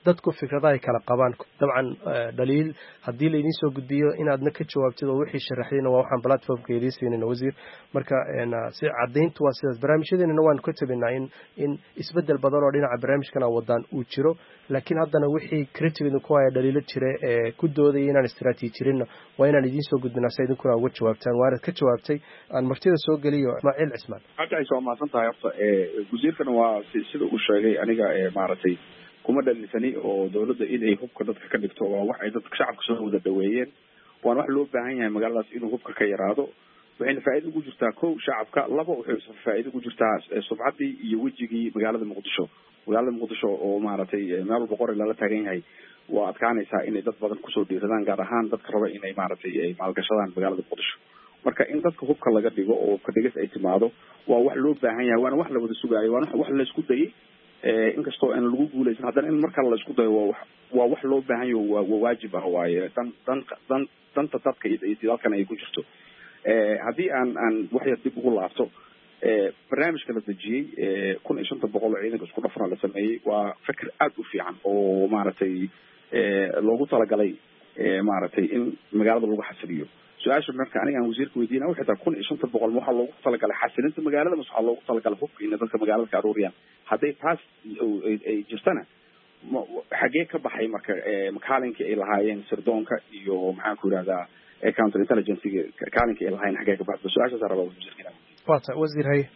dadku fikrada ay kala qabaan dabcan dhaliil haddii la idiin soo gudbiyo inaadna ka jawaabtid oo wixii sharaxdayna waa waxaan platformka idiin siinayna wasiir marka si caddayntu waa sidaas barnaamijyadeennana waanu ka tabinaa in in isbeddel badan oo dhinaca barnaamijkana wadaan uu jiro laakiin haddana wixii criticdu ku haya dhaliilo jira ee ku doodaya inaan istaraatiijirinna waa inaan idiin soo gudbinaa si idinkuna uga jawaabtaan waanad ka jawaabtay aan martida soo geliyo ismaaciil cismaan hadda ay soo maasan tahay horta wasiirkana waa sida uu sheegay aniga maaragtay kuma dhalisani oo dawladda in ay hubka dadka ka dhigto waa wax ay dadka shacabka soo wada dhaweeyeen waana wax loo baahan yahay magaaladaas inuu hubka ka yaraado waxayna faa'iido ugu jirtaa kow shacabka laba waxay faa'iido ugu jirtaa subcaddii iyo wejigii magaalada muqdisho magaalada muqdisho oo maaragtay meel walba qori lala taagan yahay waa adkaanaysaa inay dad badan kusoo dhiiradaan gaar ahaan dadka raba inay maaragtay ay maalgashadaan magaalada muqdisho marka in dadka hubka laga dhigo oo hubka dhigis ay timaado waa wax loo baahan yahay waana wax la wada sugaayo waana wax la isku dayay inkastoo aan lagu guuleysan haddana in marka la isku dayo waa wax waa wax loo baahan yahay waa waajib ah waaye dan dan dan danta dadka iyo dalkan ay ku jirto haddii aan aan wax yar dib ugu laabto barnaamijka la dejiyey kun iyo shanta boqol oo ciidanka isku dhafana la sameeyey waa fikir aad u fiican oo maaragtay loogu talagalay maaragtay in magaalada lagu xasiliyo su-aasha marka aniga aan wasiirka weydiina waxay tahay kun iyo shanta boqol ma waxaa loogu talagalay xasilinta magaalada mase waxaa loogu talagalay hubka ina dadka magaalada ka aruuriyaan hadday taas ay jirtana xagee ka baxay marka kaalinkii ay lahaayeen sirdoonka iyo maxaan ku yidhahdaa counter intelligencega kaalinkii ay lahaayeen xagee ka baxda su-aashaasa rabaa wasiirka wata wasiir haye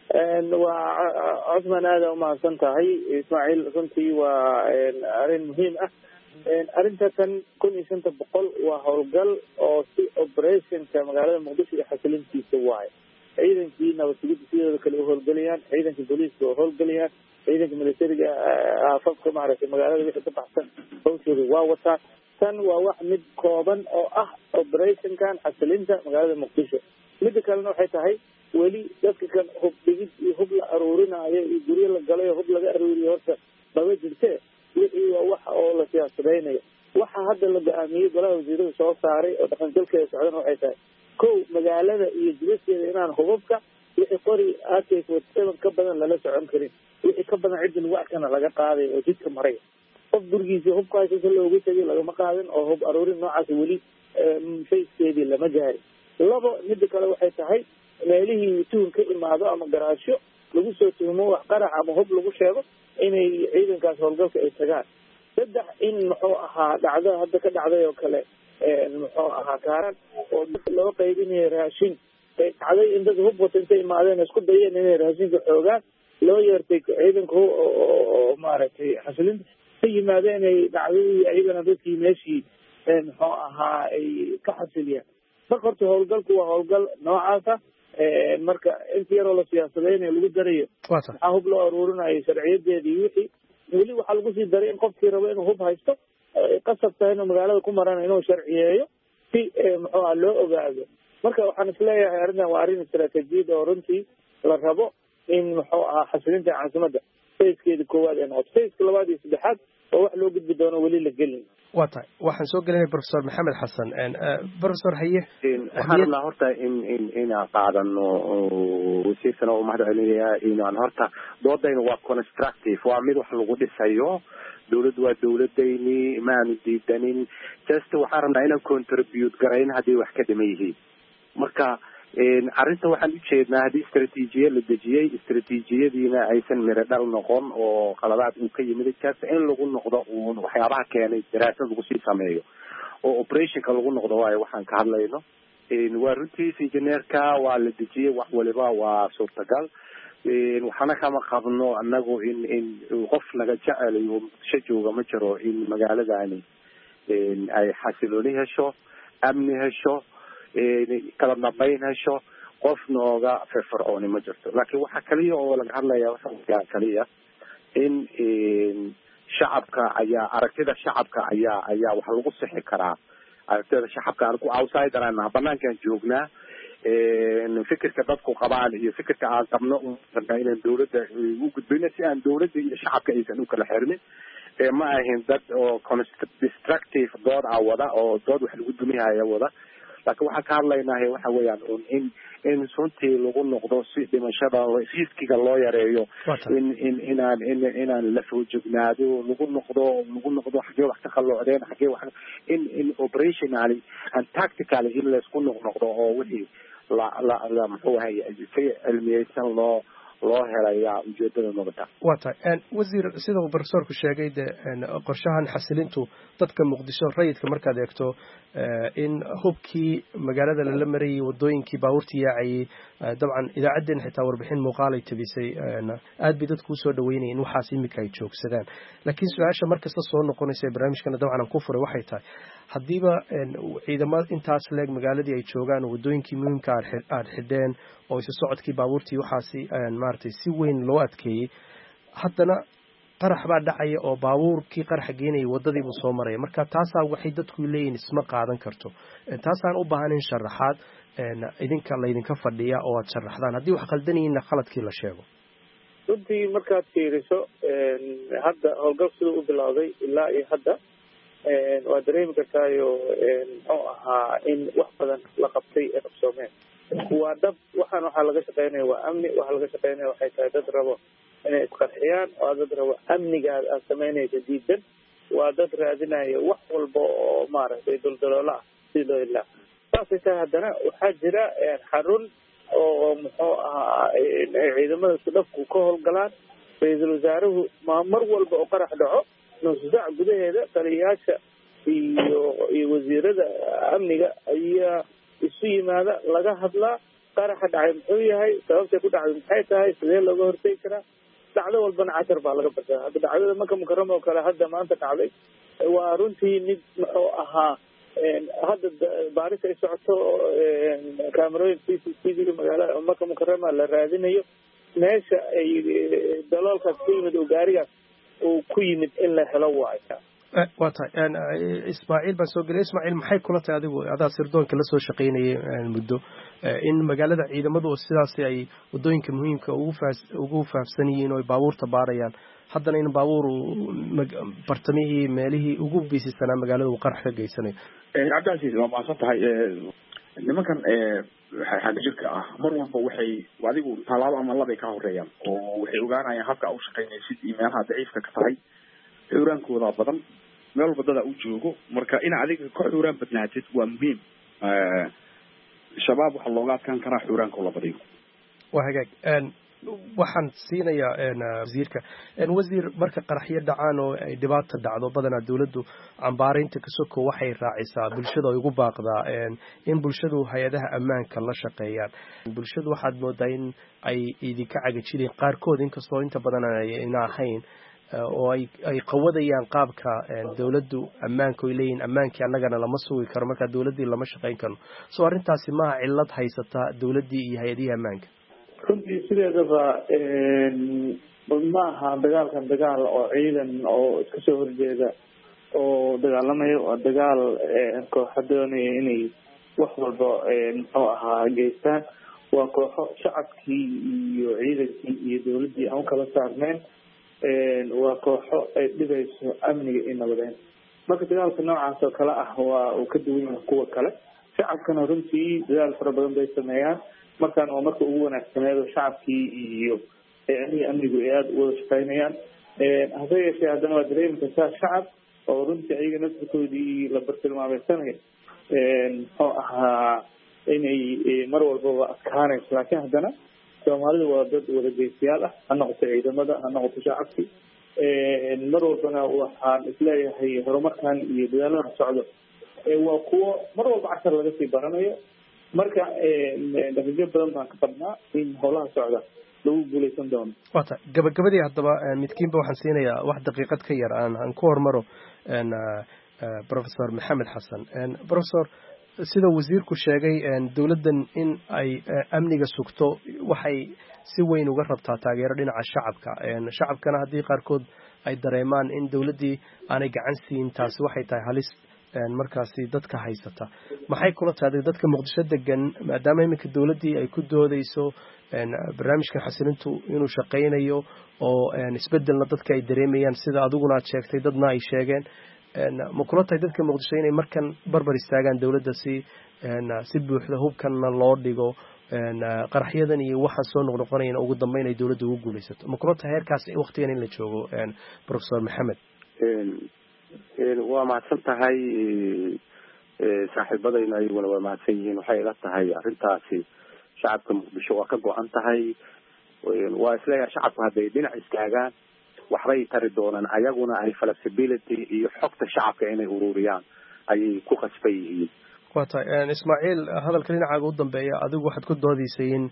waa cusman aada umahadsan tahay ismaaciil runtii waa arrin muhiim ah arrinta tan kun iyo shanta boqol waa howlgal oo si operationka magaalada muqdisho iyo xasilintiisa waayo ciidankii nabadsugidda sidooda kale u howlgelayaan ciidanka booliiska oo howlgelayaan ciidanka militariga aafafka maaragtay magaalada wixii ka baxsan hawshooda waa wataa tan waa wax mid kooban oo ah operationkan xasilinta magaalada muqdisho midda kalena waxay tahay weli dadka kan hub dhigid iyo hub la aruurinaayo iyo guryo la galay oo hub laga aruuriyo horta baba jirte wixii waa waxa oo la siyaasadaynayo waxa hadda la go-aamiyey golaha wasiirada soo saaray oo dhaqangalkeeda socdana waxay tahay kow magaalada iyo jibaskeeda inaan hubabka wixii qori ak forty seven ka badan lala socon karin wixii ka badan cidda lagu arkana laga qaaday oo jidka maray qof gurigiisa hubkaas inta loogu tegay lagama qaadin oo hub aruurin noocaas weli fayskeedii lama gaarin labo midda kale waxay tahay meelihii tuhun ka imaado ama garaasho lagu soo tuhmo wax qarax ama hub lagu sheego inay ciidankaas howlgalka ay tagaan saddex in muxuu ahaa dhacdo hadda ka dhacday oo kale muxuu ahaa kaaran oo dadka loo qaybinayo raashin ay dhacday in dad hub wata intay imaadeen isku dayeen inay raashinka xoogaan loo yeertay ciidanka oo maaragtay xasilinta ka yimaadeen ay dhacdadii ayagana dadkii meeshii muxuu ahaa ay ka xasiliyaan marka horta howlgalku waa howlgal noocaasa marka inta yaroo la siyaasadeynayo lagu darayo maxaa hub loo aruurinayo sharciyadeedii wixii weli waxaa lagu sii daray in qofkii rabo inuu hub haysto qasab tahay inuu magaalada ku marana inuu sharciyeeyo si muxuu aha loo ogaado marka waxaan isleeyahay arrintan waa arrin istaraatiijiyad oo runtii la rabo in muxuu ahaa xasilinta caasimadda fayskeeda koowaad ee noqoto fayska labaad iyo saddexaad oo wax loo gudbi doono weli la gelin waa tahay waxaan soo gelinay professor maxamed xasan professor haye waxaan rabnaa horta in in inaan qaadano wasiirkana u mahad celinayaa inaan horta doodayna waa constructive waa mid wax lagu dhisayo dawladdu waa dawladayni maanu diidanin just waxaan rabnaa inaan contribute garayn haddii wax ka dhiman yihiin marka arrinta waxaan ujeednaa haddii istraatiijiya la dejiyey istraatiijiyadiina aysan miro dhal noqon oo qaladaad uu ka yimid just in lagu noqdo uun waxyaabaha keenay daraasad lagu sii sameeyo oo operationka lagu noqdo waayo waxaan ka hadlayno waa runtiis engineerka waa la dejiyey wax waliba waa suurtagal waxaana kama qabno anagu in in qof naga jecelayo muqdisho jooga ma jiro in magaaladani ay xasilooni hesho amni hesho kala dambayn hesho qof nooga firfircooni ma jirto laakiin waxa kaliya oo laga hadlaya waxa kaliya in shacabka ayaa aragtida shacabka ayaa ayaa waxa lagu sixi karaa aragtida shacabka aan ku outsider aan banaankan joognaa fikirka dadku qabaan iyo fikirka aan qabno inaan dawladda u gudbino si aan dawladda iyo shacabka aysan u kala xirmin ma ahin dad oo destructive dood ah wada oo dood wax lagu dumihaya wada laakiin waxaan ka hadlaynahay waxa weeyaan un in in runtii lagu noqdo si dhimashada riskiga loo yareeyo in in inaan in inaan la foojignaado lagu noqdo lagu noqdo xagee wax ka qalloocdeen xagee wax in in operationally and tactically in laysku noqnoqdo oo wixii la la la muxuu ahay si cilmiyeysan loo loo helayaa ujeedada noqota waa tahay wasiir sida uu professorku sheegay de qorshahan xasilintu dadka muqdisho rayidka markaad eegto in hubkii magaalada lala marayay wadooyinkii baabuurtii yaacayay dabcan idaacaddeen xitaa warbixin muuqaal ay tabisay aad bay dadku usoo dhaweynayeen in waxaas imika ay joogsadaan laakiin su-aasha markasta soo noqonaysa ee barnaamijkana dabcan aan ku furay waxay tahay haddiiba ciidamada intaas leeg magaaladii ay joogaan wadooyinkii muhiimka aad xidheen oo isu socodkii baabuurtii waxaasi maaragtay si weyn loo adkeeyey haddana qarax baa dhacaya oo baabuurkii qaraxa geenayay waddadii buu soo maraya marka taasaa waxay dadku leeyihin isma qaadan karto taasaan u baahanin sharaxaad idinka laydinka fadhiya oo aad sharaxdaan haddii wax khaldanayinna khaladkii la sheego runtii markaad fiiriso hadda howlgal siduu u bilowday ilaa iyo hadda waa dareemi kartaayo muxuu ahaa in wax badan la qabtay ee qabsoomeen waa dhab waxaan waxaa laga shaqeynaya waa amni waxaa laga shaqeynaya waxay tahay dad rabo inay isqarxiyaan waa dad rabo amnigaad aad samaynaysa diidan waa dad raadinaya wax walba oo maaragtay duldaloola ah si loo ilaa saasay tahay haddana waxaa jira xarun oo muxuu ahaa ciidamada isudhafku ka howlgalaan ra-iisul wasaaruhu ma mar walba oo qarax dhaco nusu saac gudaheeda taliyayaasha iyo iyo wasiirada amniga ayaa isu yimaada laga hadlaa qaraxa dhacay muxuu yahay sababtay ku dhacday maxay tahay sidee looga hortegi karaa dhacdo walbana cashar baa laga bartaa hadda dhacdada maka mukarama oo kale hadda maanta dhacday waa runtii mid muxuu ahaa hadda baaris ay socoto camerooyin c c t v magaalada maka mukarama la raadinayo meesha ay daloolkaas ku yimid oo gaarigaas uu ku yimid in la helo waayo waa tahay ismaaciil baan soo gelay ismaaciil maxay kula tahay adigu adaa sirdoonka la soo shaqaynayay muddo in magaalada ciidamadu oo sidaas ay wadooyinka muhiimka ugu faas ugu faafsan yihiin oo baabuurta baarayaan haddana in baabuur bartamihii meelihii ugu biisisanaa magaalada uu qarax ka geysanayo cabdicasiis waa maasan tahay nimankan xagga jirka ah mar walba waxay adigu tallaabo ama labay ka horeeyaan oo waxay ogaanayaan habka u shaqaynaysid iyo meelaha daciifka ka tahay xuraankooda badan meel walba dada u joogo marka in adiga ka xuraan badnaatid waa muhiim shabaab waxa looga adkaan karaa xuraanka la badiyo waa hagaag waxaan siinayaa wasiirka wasiir marka qaraxyo dhacaan oo ay dhibaata dhacdo badanaa dawladdu cambaaraynta ka soko waxay raacisaa bulshada ay ugu baaqdaa in bulshadu hay-adaha ammaanka la shaqeeyaan bulshadu waxaad moodaa in ay idinka cagajideen qaarkood inkastoo inta badan ayna ahayn oo ay ay qawadayaan qaabka dawladdu ammaanka ay leeyihiin ammaankii annagana lama sugi karo marka dawladdii lama shaqayn karno soo arrintaasi maaha cillad haysata dawladdii iyo hay-adihii ammaanka runtii sideedaba ma aha dagaalkan dagaal oo ciidan oo iska soo horjeeda oo dagaalamaya waa dagaal kooxa doonaya inay wax walba muxuu ahaa geystaan waa kooxo shacabkii iyo ciidankii iyo dawladdii aan u kala saarneyn waa kooxo ay dhibayso amniga iyo nabadeen marka dagaalka noocaas oo kale ah waa uu ka duwan yahay kuwa kale shacabkana runtii dadaal fara badan bay sameeyaan markaan waa marka ugu wanaagsaneedo shacabkii iyo amniga amnigu ay aada uwada shaqeynayaan hase yeeshee haddana waa dareemi kartaa shacab oo runtii ayaga naftirkoodii la bartilmaameysanayo muxuu ahaa inay mar walbaba adkaanayso laakiin haddana soomaalida waa dad wadageystayaal ah ha noqoto ciidamada ha noqoto shacabki mar walbana waxaan isleeyahay horumarkan iyo dadaalada socdo waa kuwo mar walba cashar laga sii baranayo marka natiijo badan baan ka qabnaa in howlaha socda lagu guuleysan doono wata gabagabadii haddaba midkiinba waxaan siinayaa wax daqiiqad ka yar aan aan ku hormaro professor maxamed xasan professor sida wasiirku sheegay dawladdan in ay amniga sugto waxay si weyn uga rabtaa taageero dhinaca shacabka shacabkana haddii qaarkood ay dareemaan in dawladdii aanay gacan siin taasi waxay tahay halis markaasi dadka haysata maxay kula tahay dadka muqdisho degan maadaama iminka dawladdii ay ku doodayso barnaamijkan xasilintu inuu shaqaynayo oo isbedelna dadka ay dareemayaan sida adiguna aad sheegtay dadna ay sheegeen ma kula tahay dadka muqdisho inay markan barbar istaagaan dowladda si si buuxda hubkanna loo dhigo qaraxyadan iyo waxaan soo noqnoqonayana ugu dambeyn ay dowladda ugu guulaysato ma kula tahay heerkaas waqtigan in la joogo professor maxamed waa mahadsan tahay saaxiibadayna ayaguna waa mahadsan yihiin waxay ila tahay arrintaasi shacabka muqdisho waa ka go-an tahay waa isleeyahay shacabku hadday dhinac istaagaan waxbay tari doonaan ayaguna ay flexibility iyo xogta shacabka inay ururiyaan ayay ku qasban yihiin waa tahay ismaaciil hadalka dhinacaaga u dambeeya adigu waxaad ku doodaysay in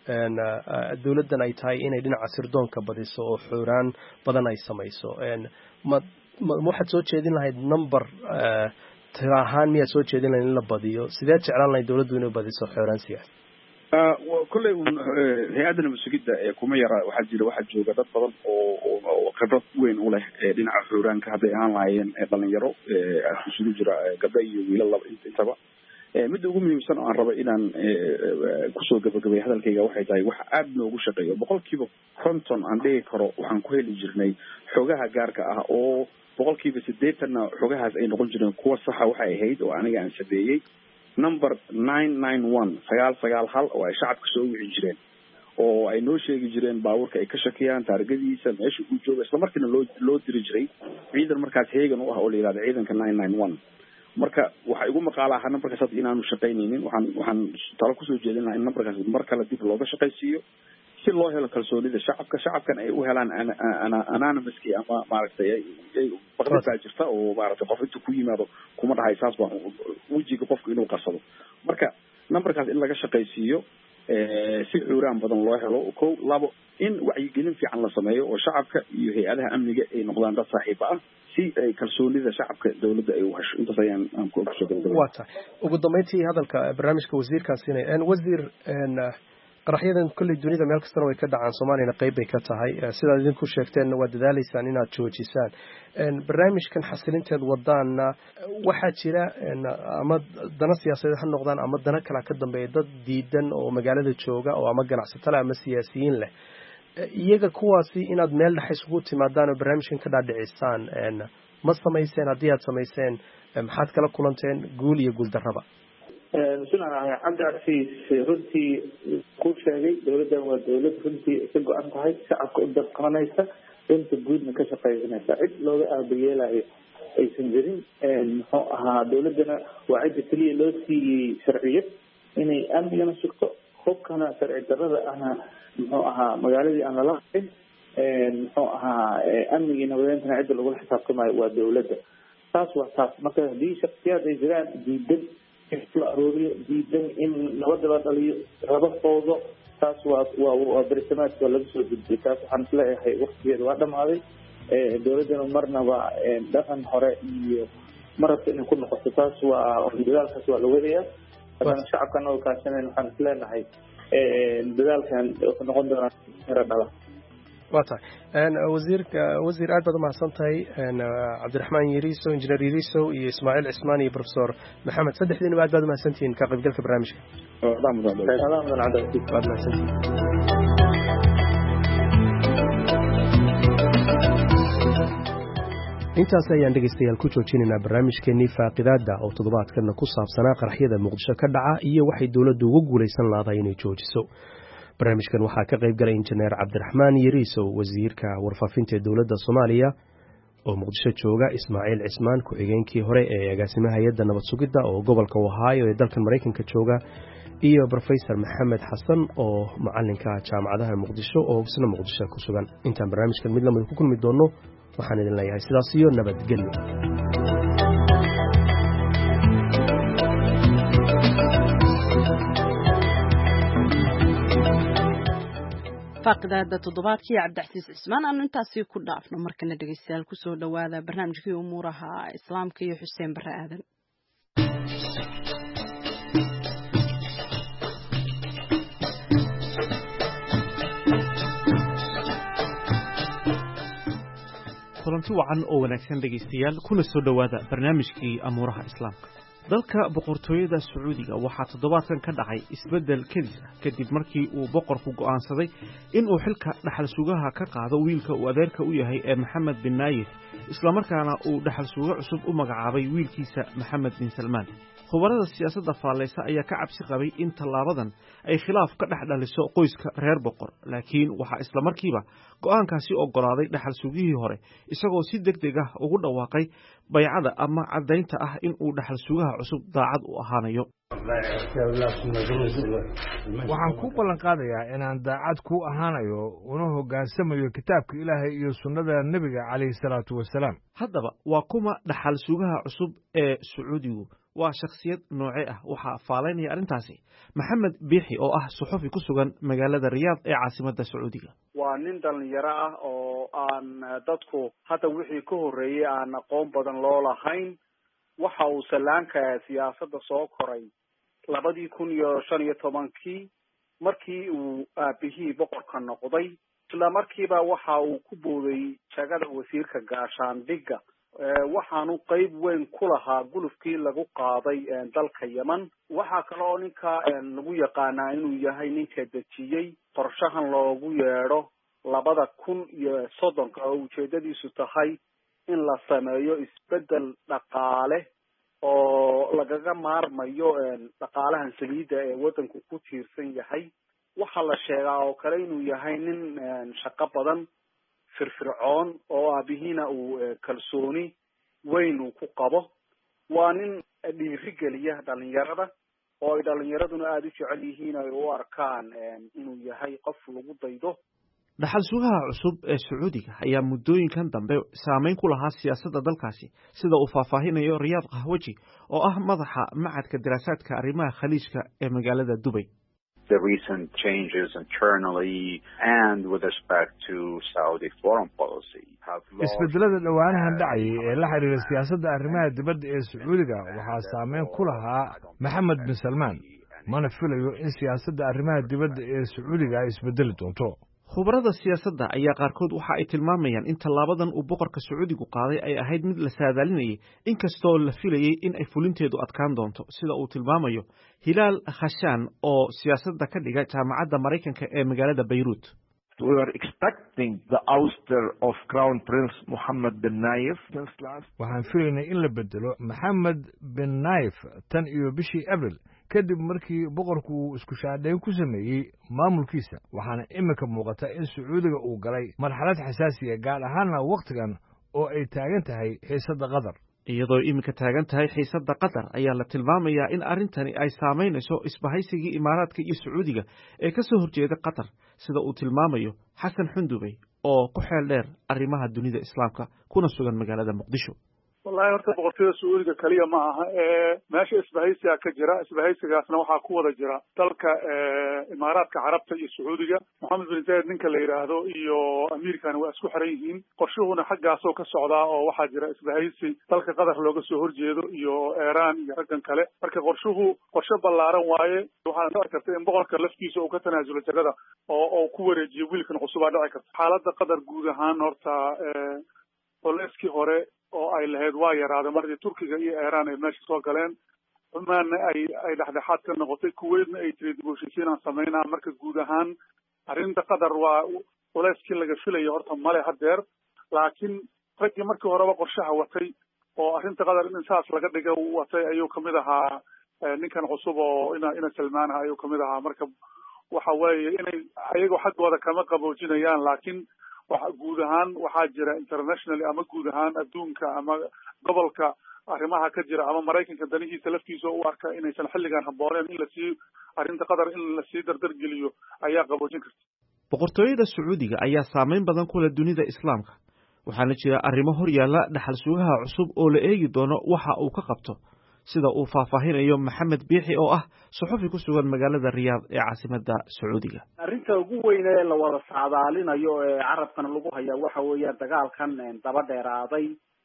dowladdan ay tahay inay dhinaca sirdoonka badiso oo xuraan badan ay samayso ma waxaad soo jeedin lahayd number tira ahaan miyaad soo jeedin lahayd in la badiyo sideed jeclaan lahayd dowladdu inay badiso xuraan siyaasi kolley hay-adda nabad-sugidda kuma yara waxaa jira waxaa jooga dad badan oo oo khibrad weyn u leh dhinaca xuraanka hadday ahaan lahaayeen dhalinyaro isugu jira gabdho iyo wiilal laba intaba midda ugu muhiimsan oo aan raba inaan kusoo gabagabay hadalkayga waxay tahay waxa aada noogu shaqeeyo boqolkiiba konton aan dhigi karo waxaan ku heli jirnay xogaha gaarka ah oo boqolkiiba siddeetanna xogahaas ay noqon jireen kuwa saxa waxay ahayd oo aniga aan sameeyey number nine nine one sagaal sagaal hal oo ay shacabka soo wici jireen oo ay noo sheegi jireen baabuurka ay ka shakiyaan taargadiisa meesha uu jooga isla markiina loo loo diri jiray ciidan markaas heegan u ah oo la yihahdo ciidanka nine nine one marka waxa igu maqaala ahaa numberkaas hadda inaanu shaqaynaynin waxaan waxaan talo kusoo jeedin lahaa in numberkaas mar kale dib looga shaqaysiiyo si loo helo kalsoonida shacabka shacabkan ay u helaan anonymouski ama maaragtay baqdibaa jirta oo maaragtay qof intuu ku yimaado kuma dhahay saas baa wejiga qofku inuu qarsado marka numberkaas in laga shaqaysiiyo si xuraan badan loo helo ko labo in wacyigelin fiican la sameeyo oo shacabka iyo hay-adaha amniga ay noqdaan dad saaxiiba ah si ay kalsoonida shacabka dowladda ay u hesho intaas ayaan aan kusoo gabagabay waa tahay ugu dambeyntii hadalka barnaamijka wasiirkaasina wasiir qaraxyadan kolley dunida meel kastana way ka dhacaan soomaaliyana qayb bay ka tahay sidaad idinku sheegteenna waa dadaalaysaan inaad joojisaan barnaamijkan xasilinteed wadaana waxaa jira ama dana siyaasadeed ha noqdaan ama dana kala ka dambeeya dad diidan oo magaalada jooga oo ama ganacsato leh ama siyaasiyiin leh iyaga kuwaasi inaad meel dhex isugu timaadaan oo barnaamijkan ka dhaadhicisaan ma samayseen haddii aad samayseen maxaad kala kulanteen guul iyo guul darraba bismillahi cabdicasiis runtii ku sheegay dowladdan waa dowlad runtii ka go-an tahay shacabka u dadqabanaysa runta guudna ka shaqaysanaysa cid looga aabayeelayo aysan jirin muxuu ahaa dowladdana waa cidda keliya loo siiyey sharciyad inay amnigana sugto hubkana sharci darrada ahna muxuu ahaa magaaladii aan lala hayn muxuu ahaa amnigii nabadeentana cidda lagula xisaabtamayo waa dowladda taas waa taas marka haddii shaksiyaad ay jiraan diidan la arooriyo diidan in nabadda la dhaliyo raba foodo taas waa waa waa bersamaadka laga soo gudbiyay taas waxaan isleeyahay waqtigeeda waa dhamaaday dowladdana marnaba dhaqan hore iyo marabta inay ku noqoto taas waa dadaalkaas waa la wadayaa haddana shacabkan oo kaashanayn waxaan isleenahay dadaalkan wuxuu noqon doonaa hera dhala waa tahay wasiirka wasiir aad baad umahadsan tahay cabdiraxmaan yariso injineer yariso iyo ismaaciil cismaan iyo professor maxamed saddexdiinaba aad baad umahadsantihiin ka qaybgalka barnaamijka waad mahadsantihiin intaas ayaan dhegaystayaal ku joojinaynaa barnaamijkeenii faaqidaada oo toddobaadkana ku saabsanaa qaraxyada muqdisho ka dhaca iyo waxay dowladdu ugu guulaysan laadahay inay joojiso barnaamijkan waxaa ka qayb galay injineer cabdiraxmaan yariisow wasiirka warfaafinta ee dowladda soomaaliya oo muqdisho jooga ismaaciil cismaan ku-xigeenkii hore ee agaasimaha hay-adda nabad sugidda oo gobolka ohaayo ee dalkan maraykanka jooga iyo rofesor maxamed xasan oo macalinka jaamacadaha muqdisho oo isna muqdisho ku sugan intaan barnaamijkan mid lamid ku kulmi doono waxaan idin leeyahay sidaas iyo nabadgelyo faaqidaada toddobaadkii cabdicasiis cismaan aanu intaasi ku dhaafno markana dhegeystayaal kusoo dhawaada barnaamijkii umuuraha islaamka iyo xuseen bare aadan kulanti wacan oo wanaagsan dhegaystayaal kuna soo dhowaada barnaamijkii amuuraha islaamka dalka boqortooyada sacuudiga waxaa toddobaadkan ka dhacay isbeddel kedis ah kadib markii uu boqorku go'aansaday in uu xilka dhaxal sugaha ka qaado wiilka uu adeerka u yahay ee maxamed bin naayif islamarkaana uu dhaxal sugo cusub u magacaabay wiilkiisa maxamed bin salmaan khubarada siyaasadda faallaysa ayaa ka cabsi qabay in tallaabadan ay khilaaf ka dhex dhaliso qoyska reer boqor laakiin waxaa isla markiiba go'aankaasi oggolaaday dhaxal sugihii hore isagoo si deg deg ah ugu dhawaaqay baycada ama caddaynta ah in uu dhaxal sugaha cusub daacad u ahaanayo waxaan ku ballan qaadayaa inaan daacad ku ahaanayo una hoggaansamayo kitaabka ilaahay iyo sunnada nebiga calayhi salaatu wasalaam haddaba waa kuma dhaxal sugaha cusub ee sacuudigu waa shakhsiyad nooce ah waxaa faalaynaya arrintaasi maxamed biixi oo ah suxufi ku sugan magaalada riyaad ee caasimadda sacuudiga waa nin dhalinyaro ah oo aan dadku hadda wixii ka horreeyey aan aqoon badan loo lahayn waxa uu sallaanka siyaasadda soo koray labadii kun iyo shan iyo tobankii markii uu aabihii boqorka noqday isla markiiba waxa uu ku booday jagada wasiirka gaashaandhigga waxaanu qayb weyn ku lahaa gulufkii lagu qaaday dalka yemen waxaa kale oo ninka lagu yaqaanaa inuu yahay ninka dejiyey qorshahan loogu yeedho labada kun iyo soddonka oo ujeedadiisu tahay in la sameeyo isbeddel dhaqaale oo lagaga maarmayo dhaqaalahan saliidda ee waddanku ku tiirsan yahay waxaa la sheegaa oo kale inuu yahay nin shaqo badan firfircoon oo aabihiina uu kalsooni weyn uu ku qabo waa nin dhiirigeliya dhalinyarada oo ay dhalinyaraduna aada u jecel yihiin ay u arkaan inuu yahay qof lagu daydo dhaxal sugaha cusub ee sacuudiga ayaa muddooyinkan dambe saameyn ku lahaa siyaasadda dalkaasi sida uu faahfaahinayo riyaad kahwaji oo ah madaxa macadka daraasaadka arrimaha khaliijka ee magaalada dubay the recent changes internally and with respect to Saudi foreign policy have isbedelada dhawaanahan dhacayay ee la xiriira siyaasadda arrimaha dibadda ee sacuudiga waxaa saameyn ku lahaa maxamed bin salmaan mana filayo in siyaasadda arrimaha dibadda ee sacuudiga ay isbedeli doonto khubarada siyaasadda ayaa qaarkood waxa ay tilmaamayaan in tallaabadan uu boqorka sacuudigu qaaday ay ahayd mid la saadaalinayay inkastoo la filayey in ay fulinteedu adkaan doonto sida uu tilmaamayo hilaal khashaan oo siyaasadda ka dhiga jaamacadda maraykanka ee magaalada bayruut We were expecting the ouster of Crown Prince Mohammed bin Naif. waxaan filaynay in la bedelo maxamed bin naif tan iyo bishii abril kadib markii boqorku uu isku shaadhayn ku sameeyey maamulkiisa waxaana iminka muuqata in sacuudiga uu galay marxalad xasaasiya gaar ahaana wakhtigan oo ay taagan tahay xiisadda qatar iyadoo iminka taagan tahay xiisadda qatar ayaa la tilmaamayaa in arrintani ay saamaynayso isbahaysigii imaaraadka iyo sacuudiga ee ka soo horjeeda qatar sida uu tilmaamayo xasan xundubey oo ku xeel dheer arrimaha dunida islaamka kuna sugan magaalada muqdisho wallahi horta boqortooyada sacuudiga keliya ma aha ee meesha isbahaysiga ka jira isbahaysigaasna waxaa ku wada jira dalka imaaraadka carabta iyo sacuudiga moxamed bin zayed ninka la yidhaahdo iyo amiirkana waa isku xiran yihiin qorshuhuna xaggaasoo ka socdaa oo waxaa jira isbahaysi dalka qatar looga soo horjeedo iyo iiraan iyo raggan kale marka qorshuhu qorshe ballaaran waaye waxaana dhici karta in boqorka laftiisa uu ka tanaasulo jagada oo oo ku wareejiyo wiilkan cusubaa dhici karta xaaladda qatar guud ahaan horta oleskii hore oo ay lahayd waa yaraaday markii turkiga iyo iiraan ay meesha soo galeen cumaanna ay ay dhexdhexaad ka noqotay kuweydna ay tiri dib u heshiisiin aan samaynaa marka guud ahaan arrinta qatar waa culeyskii laga filayo horta male hadeer laakiin raggii markii horeba qorshaha watay oo arrinta qatar in saas laga dhiga watay ayuu kamid ahaa ninkan cusub oo ina ina salmaanaha ayuu kamid ahaa marka waxa weeye inay ayagoo xaggooda kama qaboojinayaan laakiin waxa guud ahaan waxaa jira internationally ama guud ahaan adduunka ama gobolka arrimaha ka jira ama maraykanka danihiisa laftiisa u arka inaysan xilligan habbooneen in lasii arrinta qatar in lasii dardargeliyo ayaa qaboojin karta boqortooyada sacuudiga ayaa saameyn badan ku leh dunida islaamka waxaana jira arrimo hor yaalla dhaxal sugaha cusub oo la eegi doono waxa uu ka qabto sida uu faahfaahinayo maxamed biixi oo ah suxufi ku sugan magaalada riyaad ee caasimadda sacuudiga arrinta ugu weyn ee la wada saadaalinayo ee carabkana lagu hayaa waxa weeya dagaalkan daba dheeraaday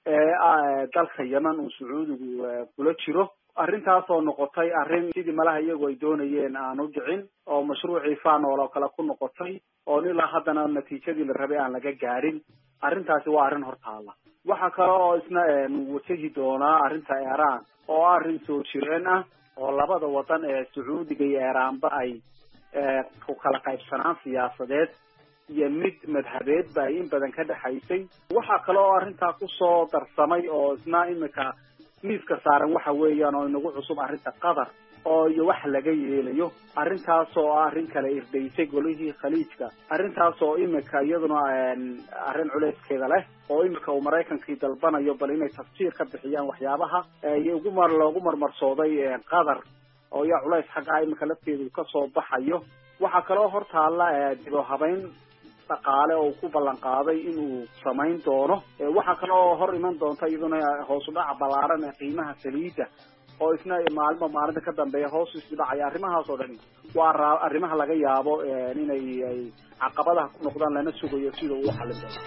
ee dalka yemen uu sacuudigu kula jiro arrintaasoo noqotay arrin sidii malaha iyagu ay doonayeen aan u dhicin oo mashruucii faanool oo kale ku noqotay oo ilaa haddana natiijadii la rabay aan laga gaarin arrintaasi waa arrin hortaala waxaa kale oo isna wajahi doonaa arrinta iiraan oo arrin soo jireen ah oo labada wadan ee sacuudiga iyo iiraanba ay ku kala qaybsanaan siyaasadeed iyo mid madhabeedba ay in badan ka dhexaysay waxaa kale oo arrintaa kusoo darsamay oo isna imika miiska saaran waxa weeyaan oo inagu cusub arrinta qatar oo iyo wax laga yeelayo arrintaas oo arrin kale irdaysay golihii khaliijka arrintaas oo imika iyaduna arrin culeyskeeda leh oo imika uu maraykankii dalbanayo bal inay tafsiir ka bixiyaan waxyaabaha iyo ugu mar loogu marmarsooday qatar oo yaa culays xagga imika lafteedu ka soo baxayo waxaa kaloo hortaalla dib u habeyn dhaqaale oo ku ballan qaaday inuu samayn doono waxaa kaloo hor iman doonta iyaduna hoos u dhaca ballaaran ee qiimaha saliidda oo isna maalmo maalinta ka dambeeya hoos isu dhacaya arrimahaas oo dhani waa arrimaha laga yaabo inay ay caqabadaha ku noqdaan lana sugayo sida uu xalin doono.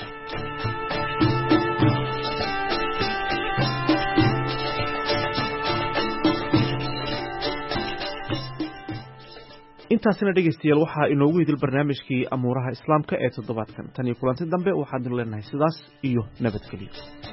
intaasina dhegaystayaal waxaa inoogu hidil barnaamijkii amuuraha islaamka ee toddobaadkan tan iyo kulanti dambe waxaanu leenahay sidaas iyo nabadgelyo.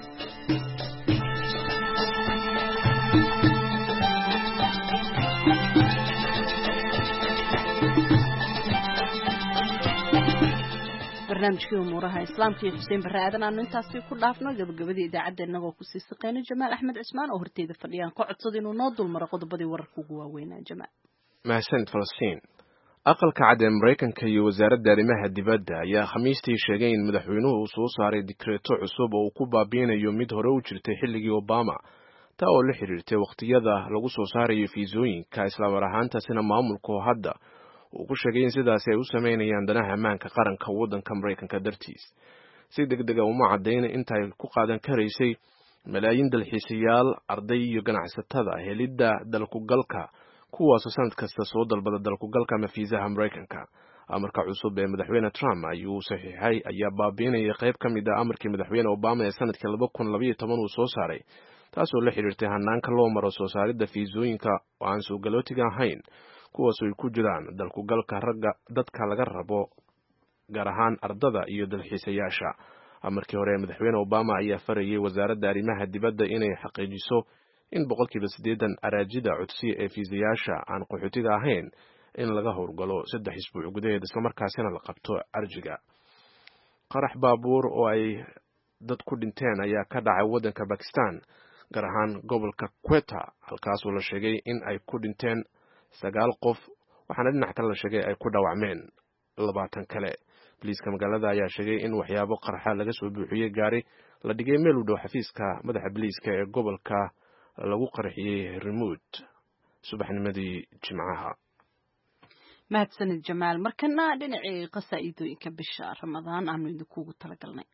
barnaamijkii umuuraha islaamka iyo xuseen barre aadan aanu intaasi ku dhaafno gabagabadii idaacadda inagoo kusii saqeyno jamaal axmed cismaan oo horteeda fadhiyaan ka codsada inuu noo dulmaro qodobadii wararka ugu waaweynaa. jamaal mahadsanid falastiin. aqalka cad ee maraykanka iyo wasaaradda arrimaha dibadda ayaa khamiistii sheegay in madaxweynuhu uu soo saaray dikreeto cusub oo uu ku baabiinayo mid hore u jirtay xilligii obama taa oo la xiriirtay wakhtiyada lagu soo saarayo fiisooyinka islamar ahaantaasina maamulku hadda uu ku sheegay in sidaasi ay u sameynayaan danaha ammaanka qaranka waddanka maraykanka dartiis. si deg dega uma caddayna intaay ku qaadan karaysay malaayiin dalxiisayaal arday iyo ganacsatada helidda dalkugalka kuwaasoo sanad kasta soo dalbada dalkugalka ama fiisaha maraykanka. amarka cusub ee madaxweyne Trump ayuu saxiixay ayaa baabiinaya qayb ka mid ah amarkii madaxweyne Obama ee sanadkii laba kun labayo toban uu soo saaray taasoo la xiriirtay hanaanka loo maro soo saaridda fiisooyinka oo aan soo galootiga ahayn kuwaasoo ay ku jiraan dalkugalka ragga dadka laga rabo gaar ahaan ardada iyo dalxiisayaasha. amarkii hore ee madaxweyne Obama ayaa farayay wasaaradda arrimaha dibadda inay xaqiijiso in boqolkiiba siddeetan araajida codsiya ee fiisayaasha aan qaxootiga ahayn in laga howlgalo saddex isbuuc gudaheed islamarkaasina la qabto arjiga. qarax baabuur oo ay dad ku dhinteen ayaa ka dhacay waddanka Bakistan gaar ahaan gobolka Quetta halkaasoo la sheegay in ay ku dhinteen sagaal qof waxaana dhinac kale la sheegay ay ku dhaawacmeen labaatan kale. Booliiska magaalada ayaa sheegay in waxyaabo qarxa laga soo buuxiyey gaari la dhigay meel u dhow xafiiska madaxa booliiska ee gobolka lagu qarxiyey remote subaxnimadii Jimcaha. mahadsanid jamaal. markana dhinacii qasaaidooyinka bisha ramadaan aanu idinkuugu talagalnay.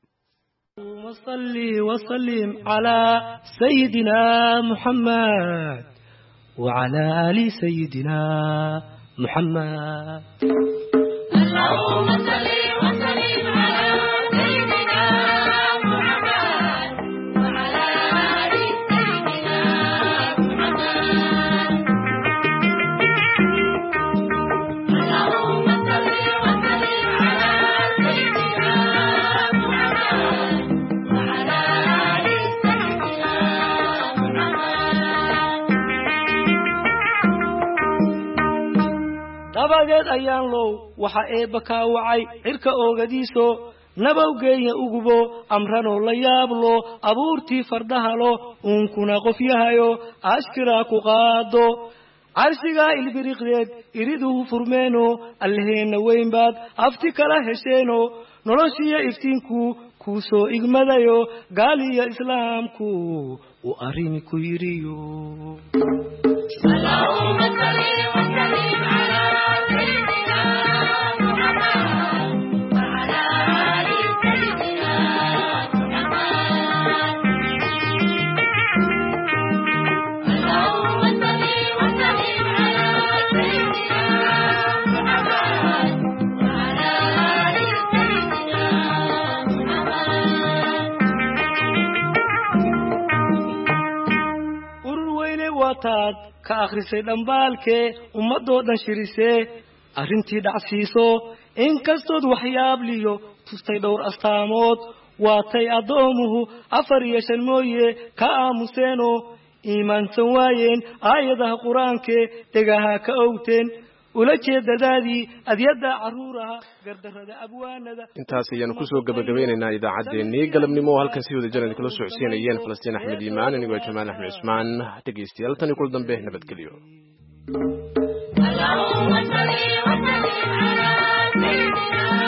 وصلي وسلم على سيدنا محمد وعلى آل سيدنا محمد. اللهم صل وسلم على سيدنا محمد وعلى آل سيدنا محمد. اللهم صل وسلم على سيدنا محمد وعلى آل سيدنا محمد. dabadeed ayaan low waxa eebba kaa wacay cirka oogadiiso nabawgeeya ugubo amranoo la yaablo abuurtii fardahalo uunkuna qof yahayo ashkiraa ku qaado carshigaa ilbiriqdeed iriduhu furmeeno allaheenna weyn baad afti kala hesheeno noloshiyo iftiinku kuu soo igmadayo gaaliyo islaamku uu arrini ku yidhiyo. اللهم صل وسلم على سيدنا محمد وعلى آل سيدنا محمد. اللهم صل وسلم على سيدنا محمد وعلى آل سيدنا محمد. urur weyne waataad ka akhrisay dhambaalkee ummadoo dhan shirisee arrintii dhacsiiso inkastood waxyaabliyo tustay dhowr astaamood waatay addoomuhu afar iyo shan mooye ka aamuseenoo iimaansan waayeen aayadaha qur-aankee dhegaha ka owteen ula jeedadaadii adyada caruuraha gardarada abwaanada intaas ayaanu kusoo gabagabeynaynaa idaacaddeenii galabnimo halkan si wada jiran kula socodsiinayeen falastiin axmed iimaan anigoo jamaal axmed cusmaan dhegeystayaal tan iyo kul dambe nabadgelyo اللهم صل وسلم على سيدنا